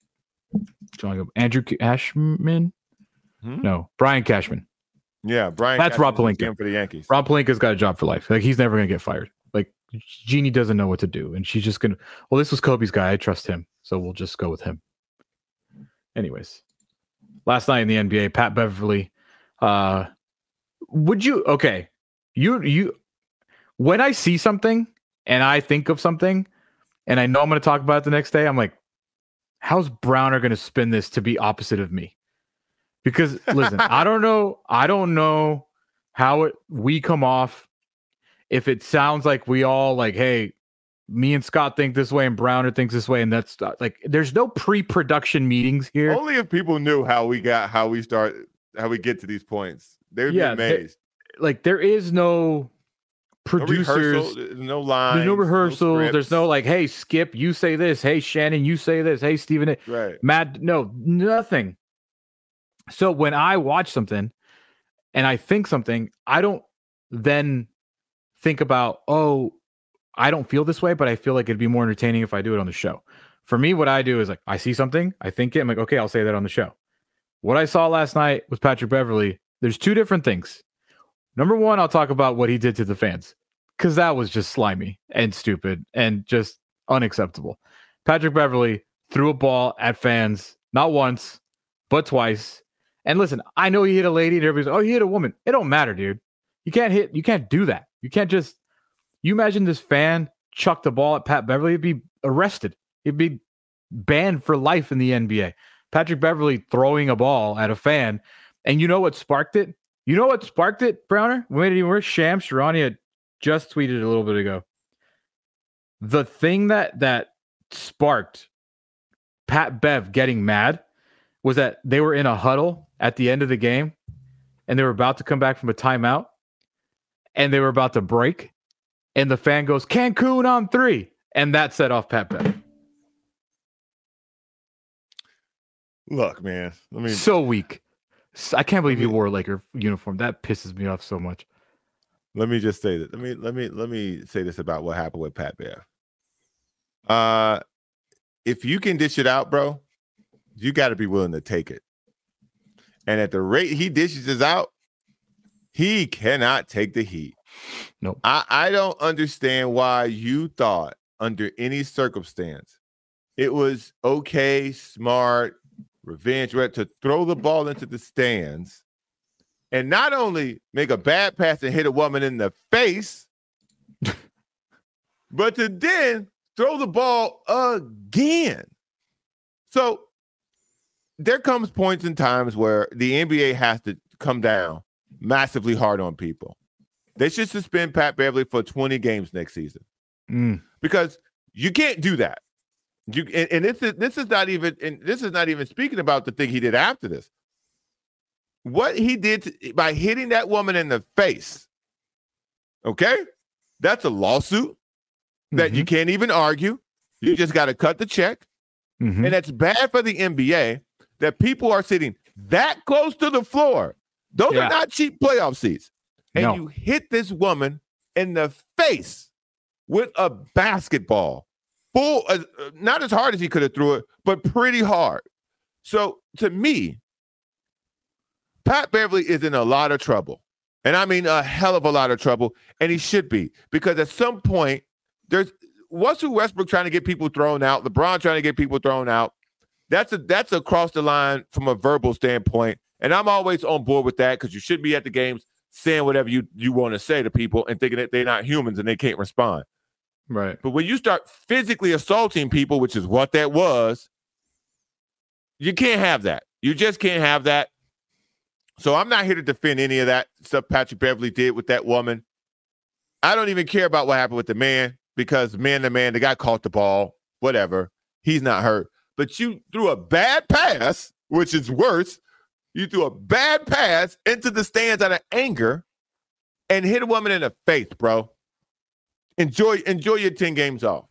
Andrew Cashman? No, Brian Cashman. Yeah, Brian. That's Cashman, Rob Pelinka for the Yankees. Rob Pelinka's got a job for life. Like he's never gonna get fired. Like Jeannie doesn't know what to do, and she's just gonna. Well, this was Kobe's guy. I trust him, so we'll just go with him. Anyways, last night in the NBA, Pat Beverley. Would you? Okay, you. When I see something and I think of something, and I know I'm going to talk about it the next day, I'm like, how's Browner going to spin this to be opposite of me? Because listen, I don't know how we come off if it sounds like we all like, hey, me and Scott think this way and Browner thinks this way, and that's like there's no pre-production meetings here. Only if people knew how we get to these points. They'd be amazed. There is no producers, no lines, there's no rehearsals, there's no like, hey, Skip, you say this, hey, Shannon, you say this, hey, Steven, right, Matt, no, nothing. So when I watch something and I think something, I don't then think about, oh, I don't feel this way, but I feel like it'd be more entertaining if I do it on the show. For me, what I do is like, I see something, I think it, I'm like, okay, I'll say that on the show. What I saw last night with Patrick Beverley, there's two different things. Number one, I'll talk about what he did to the fans, because that was just slimy and stupid and just unacceptable. Patrick Beverley threw a ball at fans, not once, but twice. And listen, I know he hit a lady and everybody's like, oh, he hit a woman. It don't matter, dude. You can't do that. You can't just, you imagine this fan chucked the ball at Pat Beverley, he'd be arrested. He'd be banned for life in the NBA. Patrick Beverley throwing a ball at a fan. And you know what sparked it? You know what sparked it, Browner? Where Shams Charania just tweeted a little bit ago. The thing that sparked Pat Bev getting mad was that they were in a huddle at the end of the game and they were about to come back from a timeout and they were about to break and the fan goes, Cancun on 3. And that set off Pat Bev. Look, man. So weak. I can't believe he wore a Laker uniform. That pisses me off so much. Let me just say that. Let me say this about what happened with Pat Bev. If you can dish it out, bro, you got to be willing to take it. And at the rate he dishes it out, he cannot take the heat. Nope. I don't understand why you thought under any circumstance it was okay, smart, revenge, right, to throw the ball into the stands and not only make a bad pass and hit a woman in the face, but to then throw the ball again. So there comes points in times where the NBA has to come down massively hard on people. They should suspend Pat Beverley for 20 games next season because you can't do that. This is not even speaking about the thing he did after this. What he did by hitting that woman in the face, okay? That's a lawsuit that you can't even argue. You just got to cut the check. And that's bad for the NBA that people are sitting that close to the floor. Those are not cheap playoff seats. And you hit this woman in the face with a basketball. Full, not as hard as he could have threw it, but pretty hard. So to me, Pat Beverley is in a lot of trouble. And I mean a hell of a lot of trouble. And he should be. Because at some point, there's Russell Westbrook trying to get people thrown out, LeBron trying to get people thrown out. That's across the line from a verbal standpoint. And I'm always on board with that because you shouldn't be at the games saying whatever you want to say to people and thinking that they're not humans and they can't respond. Right. But when you start physically assaulting people, which is what that was, you can't have that. You just can't have that. So I'm not here to defend any of that stuff Patrick Beverley did with that woman. I don't even care about what happened with the man because man to man, the guy caught the ball, whatever. He's not hurt. But you threw a bad pass, which is worse. You threw a bad pass into the stands out of anger and hit a woman in the face, bro. Enjoy your 10 games off.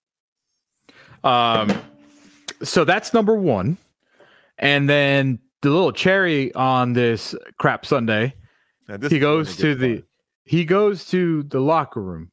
So that's number one. And then the little cherry on this crap Sunday, he goes to the locker room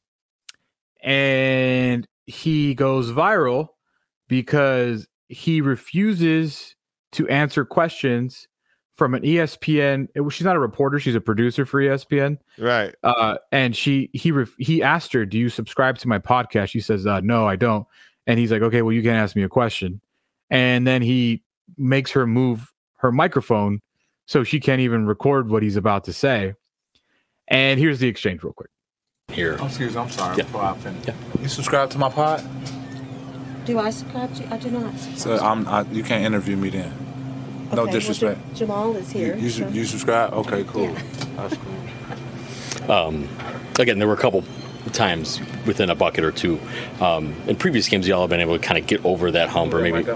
and he goes viral because he refuses to answer questions from an ESPN. She's not a reporter; she's a producer for ESPN. Right. And he asked her, "Do you subscribe to my podcast?" She says, "No, I don't." And he's like, "Okay, well, you can ask me a question." And then he makes her move her microphone so she can't even record what he's about to say. And here's the exchange, real quick. Here. Oh, excuse me. I'm sorry. Yeah. Before I finish. Yeah. You subscribe to my pod? Do I subscribe to you? I do not. So you can't interview me then. No disrespect. Well, Jamal is here. You subscribe? Okay, cool. Yeah. That's cool. Again, there were a couple times within a bucket or two. In previous games, y'all have been able to kind of get over that hump, or maybe.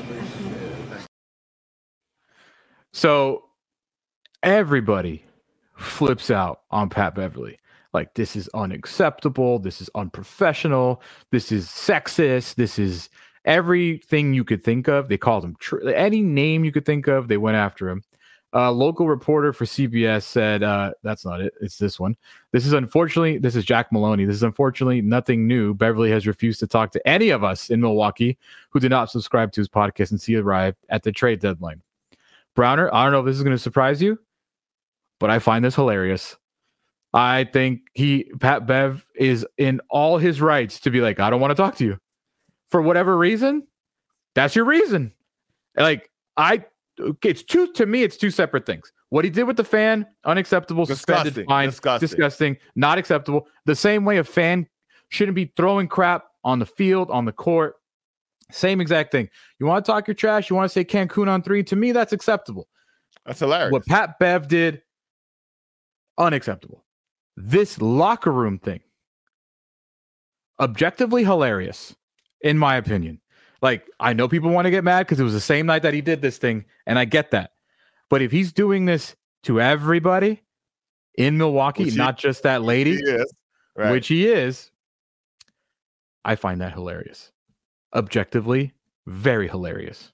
So everybody flips out on Pat Beverley. Like, this is unacceptable. This is unprofessional. This is sexist. This is everything you could think of. They called him any name you could think of. They went after him. Local reporter for CBS said, that's not it. It's this one. This is Jack Maloney. This is unfortunately nothing new. Beverly has refused to talk to any of us in Milwaukee who did not subscribe to his podcast since he arrived at the trade deadline. Browner, I don't know if this is going to surprise you, but I find this hilarious. I think Pat Bev is in all his rights to be like, I don't want to talk to you. For whatever reason, that's your reason. Like, it's two separate things. What he did with the fan, unacceptable, suspended, fine, disgusting, not acceptable. The same way a fan shouldn't be throwing crap on the field, on the court. Same exact thing. You want to talk your trash, you want to say Cancun on 3, to me, that's acceptable. That's hilarious. What Pat Bev did, unacceptable. This locker room thing, objectively hilarious, in my opinion. Like, I know people want to get mad because it was the same night that he did this thing, and I get that. But if he's doing this to everybody in Milwaukee, not just that lady, which he is, I find that hilarious. Objectively, very hilarious.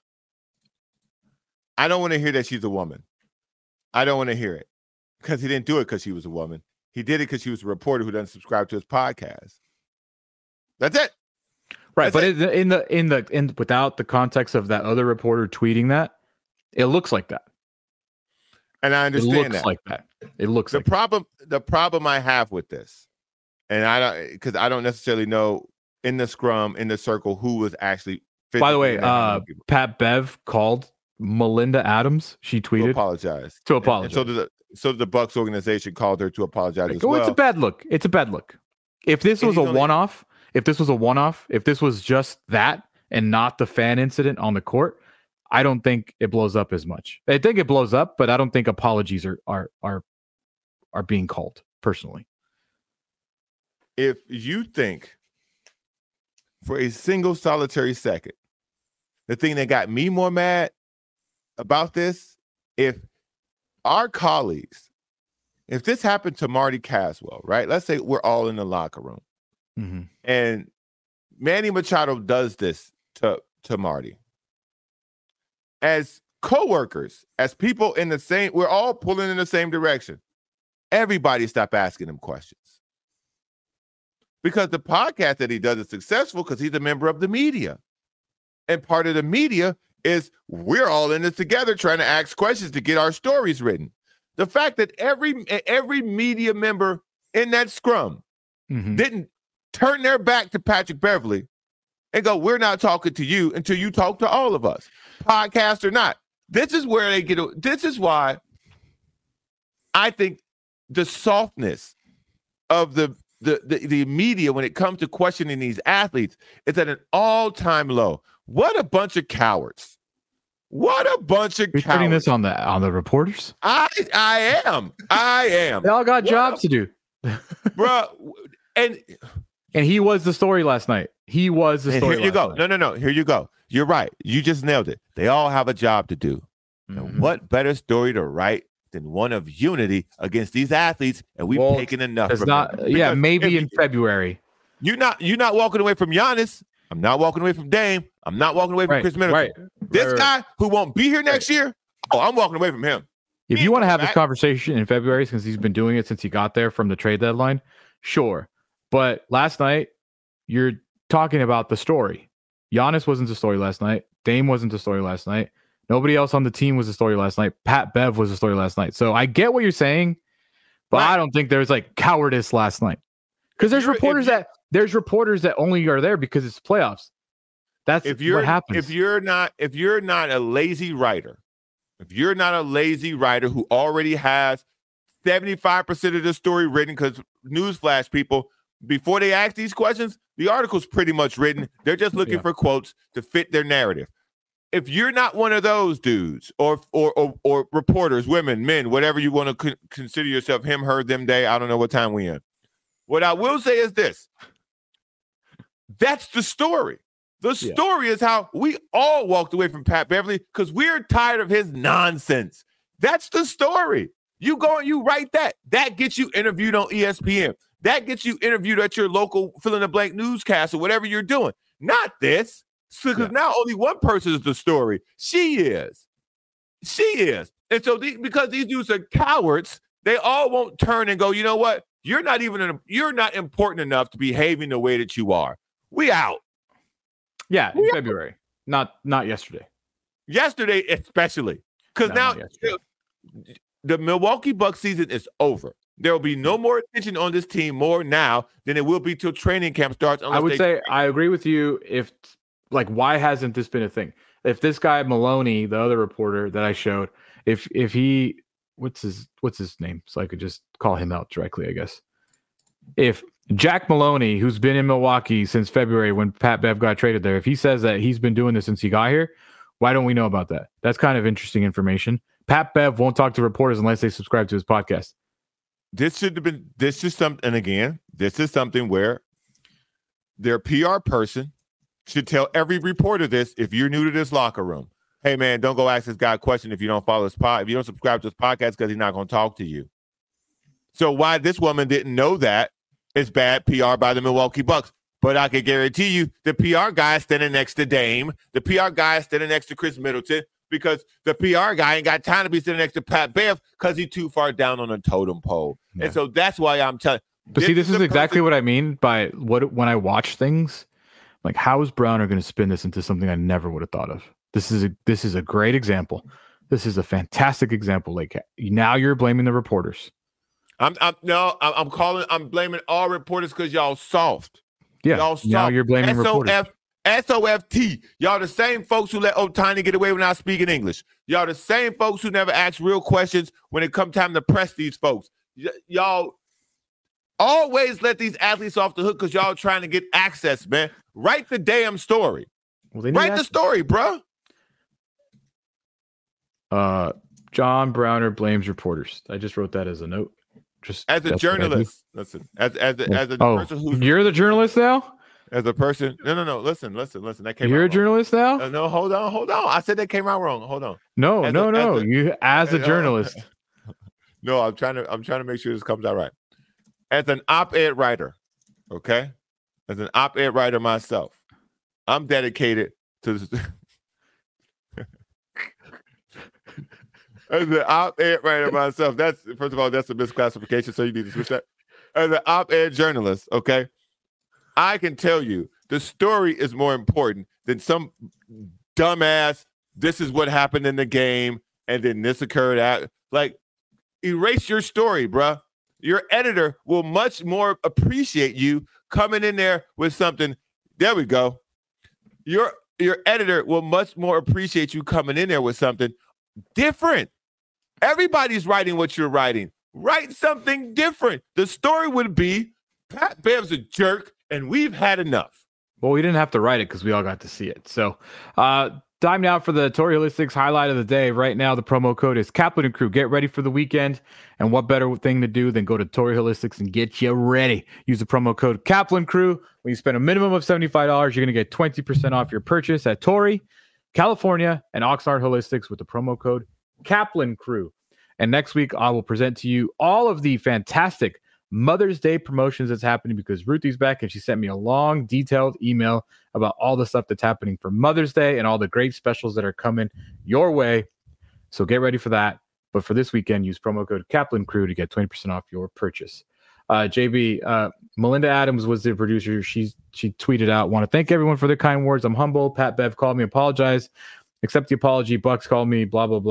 I don't want to hear that she's a woman. I don't want to hear it because he didn't do it because she was a woman. He did it because she was a reporter who doesn't subscribe to his podcast. That's it. Right, but in without the context of that other reporter tweeting that, it looks like that. And I understand it looks like that. It looks like problem. The problem I have with this, and I don't necessarily know in the scrum, in the circle, who was actually. By the way, Pat Bev called Melinda Adams. She tweeted to apologize. And so the Bucks organization called her to apologize as well. It's a bad look. It's a bad look. If this was a one-off, if this was just that and not the fan incident on the court, I don't think it blows up as much. I think it blows up, but I don't think apologies are being called personally. If you think for a single solitary second, the thing that got me more mad about this, if our colleagues, if this happened to Marty Caswell, right? Let's say we're all in the locker room. Mm-hmm. And Manny Machado does this to Marty. As coworkers, as people in the same, we're all pulling in the same direction. Everybody stop asking him questions. Because the podcast that he does is successful because he's a member of the media. And part of the media is we're all in this together trying to ask questions to get our stories written. The fact that every media member in that scrum didn't turn their back to Patrick Beverley and go, we're not talking to you until you talk to all of us, podcast or not. This is where they get. This is why I think the softness of the media when it comes to questioning these athletes is at an all-time low. What a bunch of cowards. What a bunch of cowards. You're putting this on the reporters? I am. They all got jobs to do. Bro, and he was the story last night. He was the story. Here you go. No. Here you go. You're right. You just nailed it. They all have a job to do. And what better story to write than one of unity against these athletes? And we've taken enough from them. Maybe in February. You're not walking away from Giannis. I'm not walking away from Dame. I'm not walking away from Chris Middleton. This guy who won't be here next year, I'm walking away from him. If you want to have this conversation in February, since he's been doing it since he got there from the trade deadline, sure. But last night, you're talking about the story. Giannis wasn't the story last night. Dame wasn't the story last night. Nobody else on the team was the story last night. Pat Bev was the story last night. So I get what you're saying, but I don't think there's like cowardice last night. Because there's reporters that only are there because it's playoffs. That's what happens. If you're not a lazy writer, who already has 75% of the story written, because newsflash, people, before they ask these questions, the article's pretty much written. They're just looking for quotes to fit their narrative. If you're not one of those dudes or reporters, women, men, whatever you want to consider yourself, him, her, them, they, I don't know what time we in. What I will say is this. That's the story. The story is how we all walked away from Pat Beverley because we're tired of his nonsense. That's the story. You go and you write that. That gets you interviewed on ESPN. That gets you interviewed at your local fill-in-the-blank newscast or whatever you're doing. Not this. Because now only one person is the story. She is. And so because these dudes are cowards, they all won't turn and go, you know what? You're not important enough to behaving the way that you are. We out. Yeah, in February. Not yesterday. Yesterday, especially. Because now the Milwaukee Bucks season is over. There will be no more attention on this team more now than it will be till training camp starts. I would say I agree with you. If why hasn't this been a thing? If this guy Maloney, the other reporter that I showed, if he what's his name, so I could just call him out directly, I guess. If Jack Maloney, who's been in Milwaukee since February when Pat Bev got traded there, if he says that he's been doing this since he got here, why don't we know about that? That's kind of interesting information. Pat Bev won't talk to reporters unless they subscribe to his podcast. This is something where their PR person should tell every reporter this. If you're new to this locker room, hey man, don't go ask this guy a question if you don't follow his if you don't subscribe to his podcast, because he's not going to talk to you. So why this woman didn't know that is bad PR by the Milwaukee Bucks. But I can guarantee you the PR guy is standing next to Dame. The PR guy is standing next to Chris Middleton, because the PR guy ain't got time to be sitting next to Pat Bev because he's too far down on the totem pole. Yeah. And so that's why I'm telling you. But this is exactly what I mean by when I watch things, like how is Browner going to spin this into something I never would have thought of? This is a great example. This is a fantastic example. Like now you're blaming the reporters. I'm blaming all reporters because y'all soft. Yeah. Y'all soft. Now you're blaming reporters. SOFT. Y'all the same folks who let Ohtani get away without speaking English. Y'all the same folks who never ask real questions when it come time to press these folks. Y'all always let these athletes off the hook because y'all trying to get access, man. Write the damn story. Well, write the story, bro. John Browner blames reporters. I just wrote that as a note. Just as a journalist. Listen, as a person who's you're the journalist now? As a person, no. Listen. That came. You're a journalist now? No, hold on. I said that came out wrong. Hold on. No. You as a journalist. No, I'm trying to make sure this comes out right. As an op-ed writer, okay. As an op-ed writer myself, I'm dedicated to this. As an op-ed writer myself, that's first of all, that's a misclassification, so you need to switch that. As an op-ed journalist, okay. I can tell you the story is more important than some dumbass, this is what happened in the game, and then this occurred. Like, erase your story, bruh. Your editor will much more appreciate you coming in there with something. There we go. Your editor will much more appreciate you coming in there with something different. Everybody's writing what you're writing. Write something different. The story would be Pat Bev's a jerk, and we've had enough. Well, we didn't have to write it because we all got to see it. So time now for the Torrey Holistics highlight of the day. Right now, the promo code is Kaplan and Crew. Get ready for the weekend. And what better thing to do than go to Torrey Holistics and get you ready. Use the promo code Kaplan Crew. When you spend a minimum of $75, you're going to get 20% off your purchase at Torrey, California, and Oxnard Holistics with the promo code Kaplan Crew. And next week, I will present to you all of the fantastic Mother's Day promotions that's happening because Ruthie's back and she sent me a long, detailed email about all the stuff that's happening for Mother's Day and all the great specials that are coming your way. So get ready for that. But for this weekend, use promo code Kaplan Crew to get 20% off your purchase. JB, Melinda Adams was the producer. She tweeted out, want to thank everyone for their kind words. I'm humble. Pat Bev called me, apologize. Accept the apology. Bucks called me, blah, blah,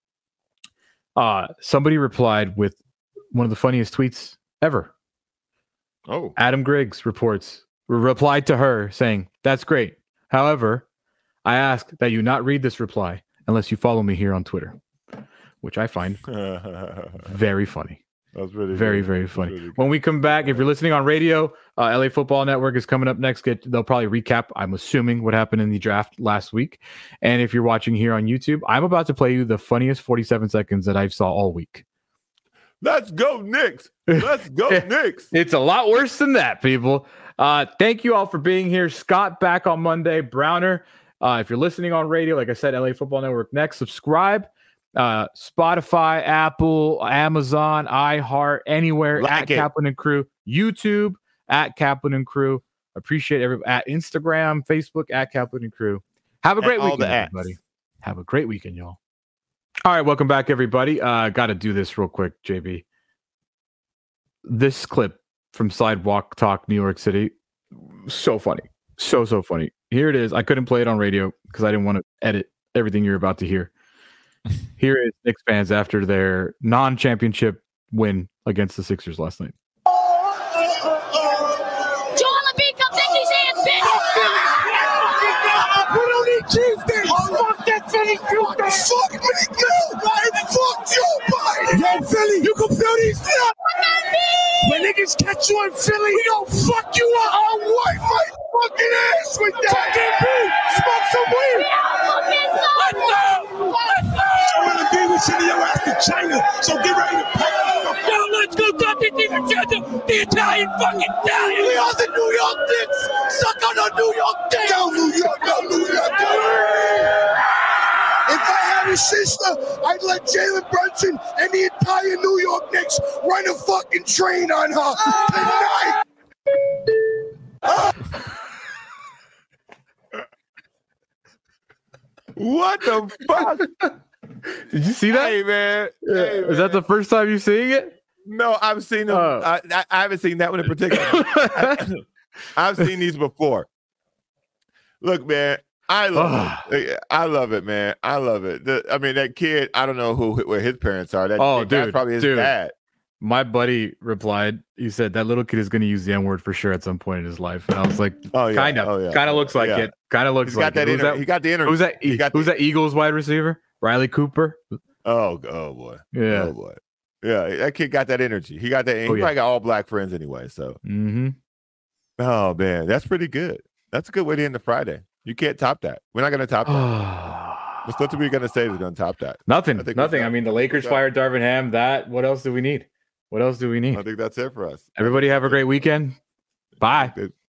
blah. Somebody replied with one of the funniest tweets ever. Oh, Adam Griggs replied to her saying, that's great. However, I ask that you not read this reply unless you follow me here on Twitter, which I find very funny. That's really very, good. very funny. Really when we come back, if you're listening on radio, LA Football Network is coming up next. They'll probably recap, I'm assuming, what happened in the draft last week. And if you're watching here on YouTube, I'm about to play you the funniest 47 seconds that I saw all week. Let's go, Knicks. Let's go, Knicks. It's a lot worse than that, people. Thank you all for being here. Scott back on Monday. Browner, if you're listening on radio, like I said, LA Football Network next. Subscribe. Spotify, Apple, Amazon, iHeart, anywhere at Kaplan and Crew. YouTube at Kaplan and Crew. Appreciate everybody at Instagram, Facebook at Kaplan and Crew. Have a great weekend, everybody. Have a great weekend, y'all. All right, welcome back, everybody. Got to do this real quick, JB. This clip from Sidewalk Talk, New York City, so funny, so funny. Here it is. I couldn't play it on radio because I didn't want to edit everything you're about to hear. Here is Knicks fans after their non-championship win against the Sixers last night. Fuck that Philly Tuesday. Fuck Meek Mill. Fuck Joe Biden. Yo, Philly, you can feel these. When niggas catch you in Philly, we gon' fuck you up. I'll wipe my fucking ass with that. Fucking beat. Smoke some weed. Let's go. I wanna be with you in your ass to China, so get ready to pay. Yo, let's go talk to the Italian fucking Italian. We are the New York Knicks. Suck on the New York Knicks. Go New York, go New York. If I had a sister, I'd let Jalen Brunson and the entire New York Knicks run a fucking train on her tonight. What the fuck? Did you see that? Hey, man. Is that the first time you're seeing it? No, I've seen them. I haven't seen that one in particular. I've seen these before. Look, man, I love it. I love it, man. I love it. I mean, that kid, I don't know where his parents are. That's probably his dad. My buddy replied, he said that little kid is going to use the N-word for sure at some point in his life. And I was like, kind of looks like it. Kind of looks like it. He got the energy. Who's that Eagles wide receiver? Riley Cooper? Oh boy. Yeah. Oh boy. Yeah, that kid got that energy. He got that. He probably got all black friends anyway. So, Oh man, that's pretty good. That's a good way to end the Friday. You can't top that. We're not going to top that. What's nothing we're going to say is going to top that? Nothing. I mean, the Lakers fired Darvin Ham. What else do we need? I think that's it for us. Everybody have a great weekend. Bye.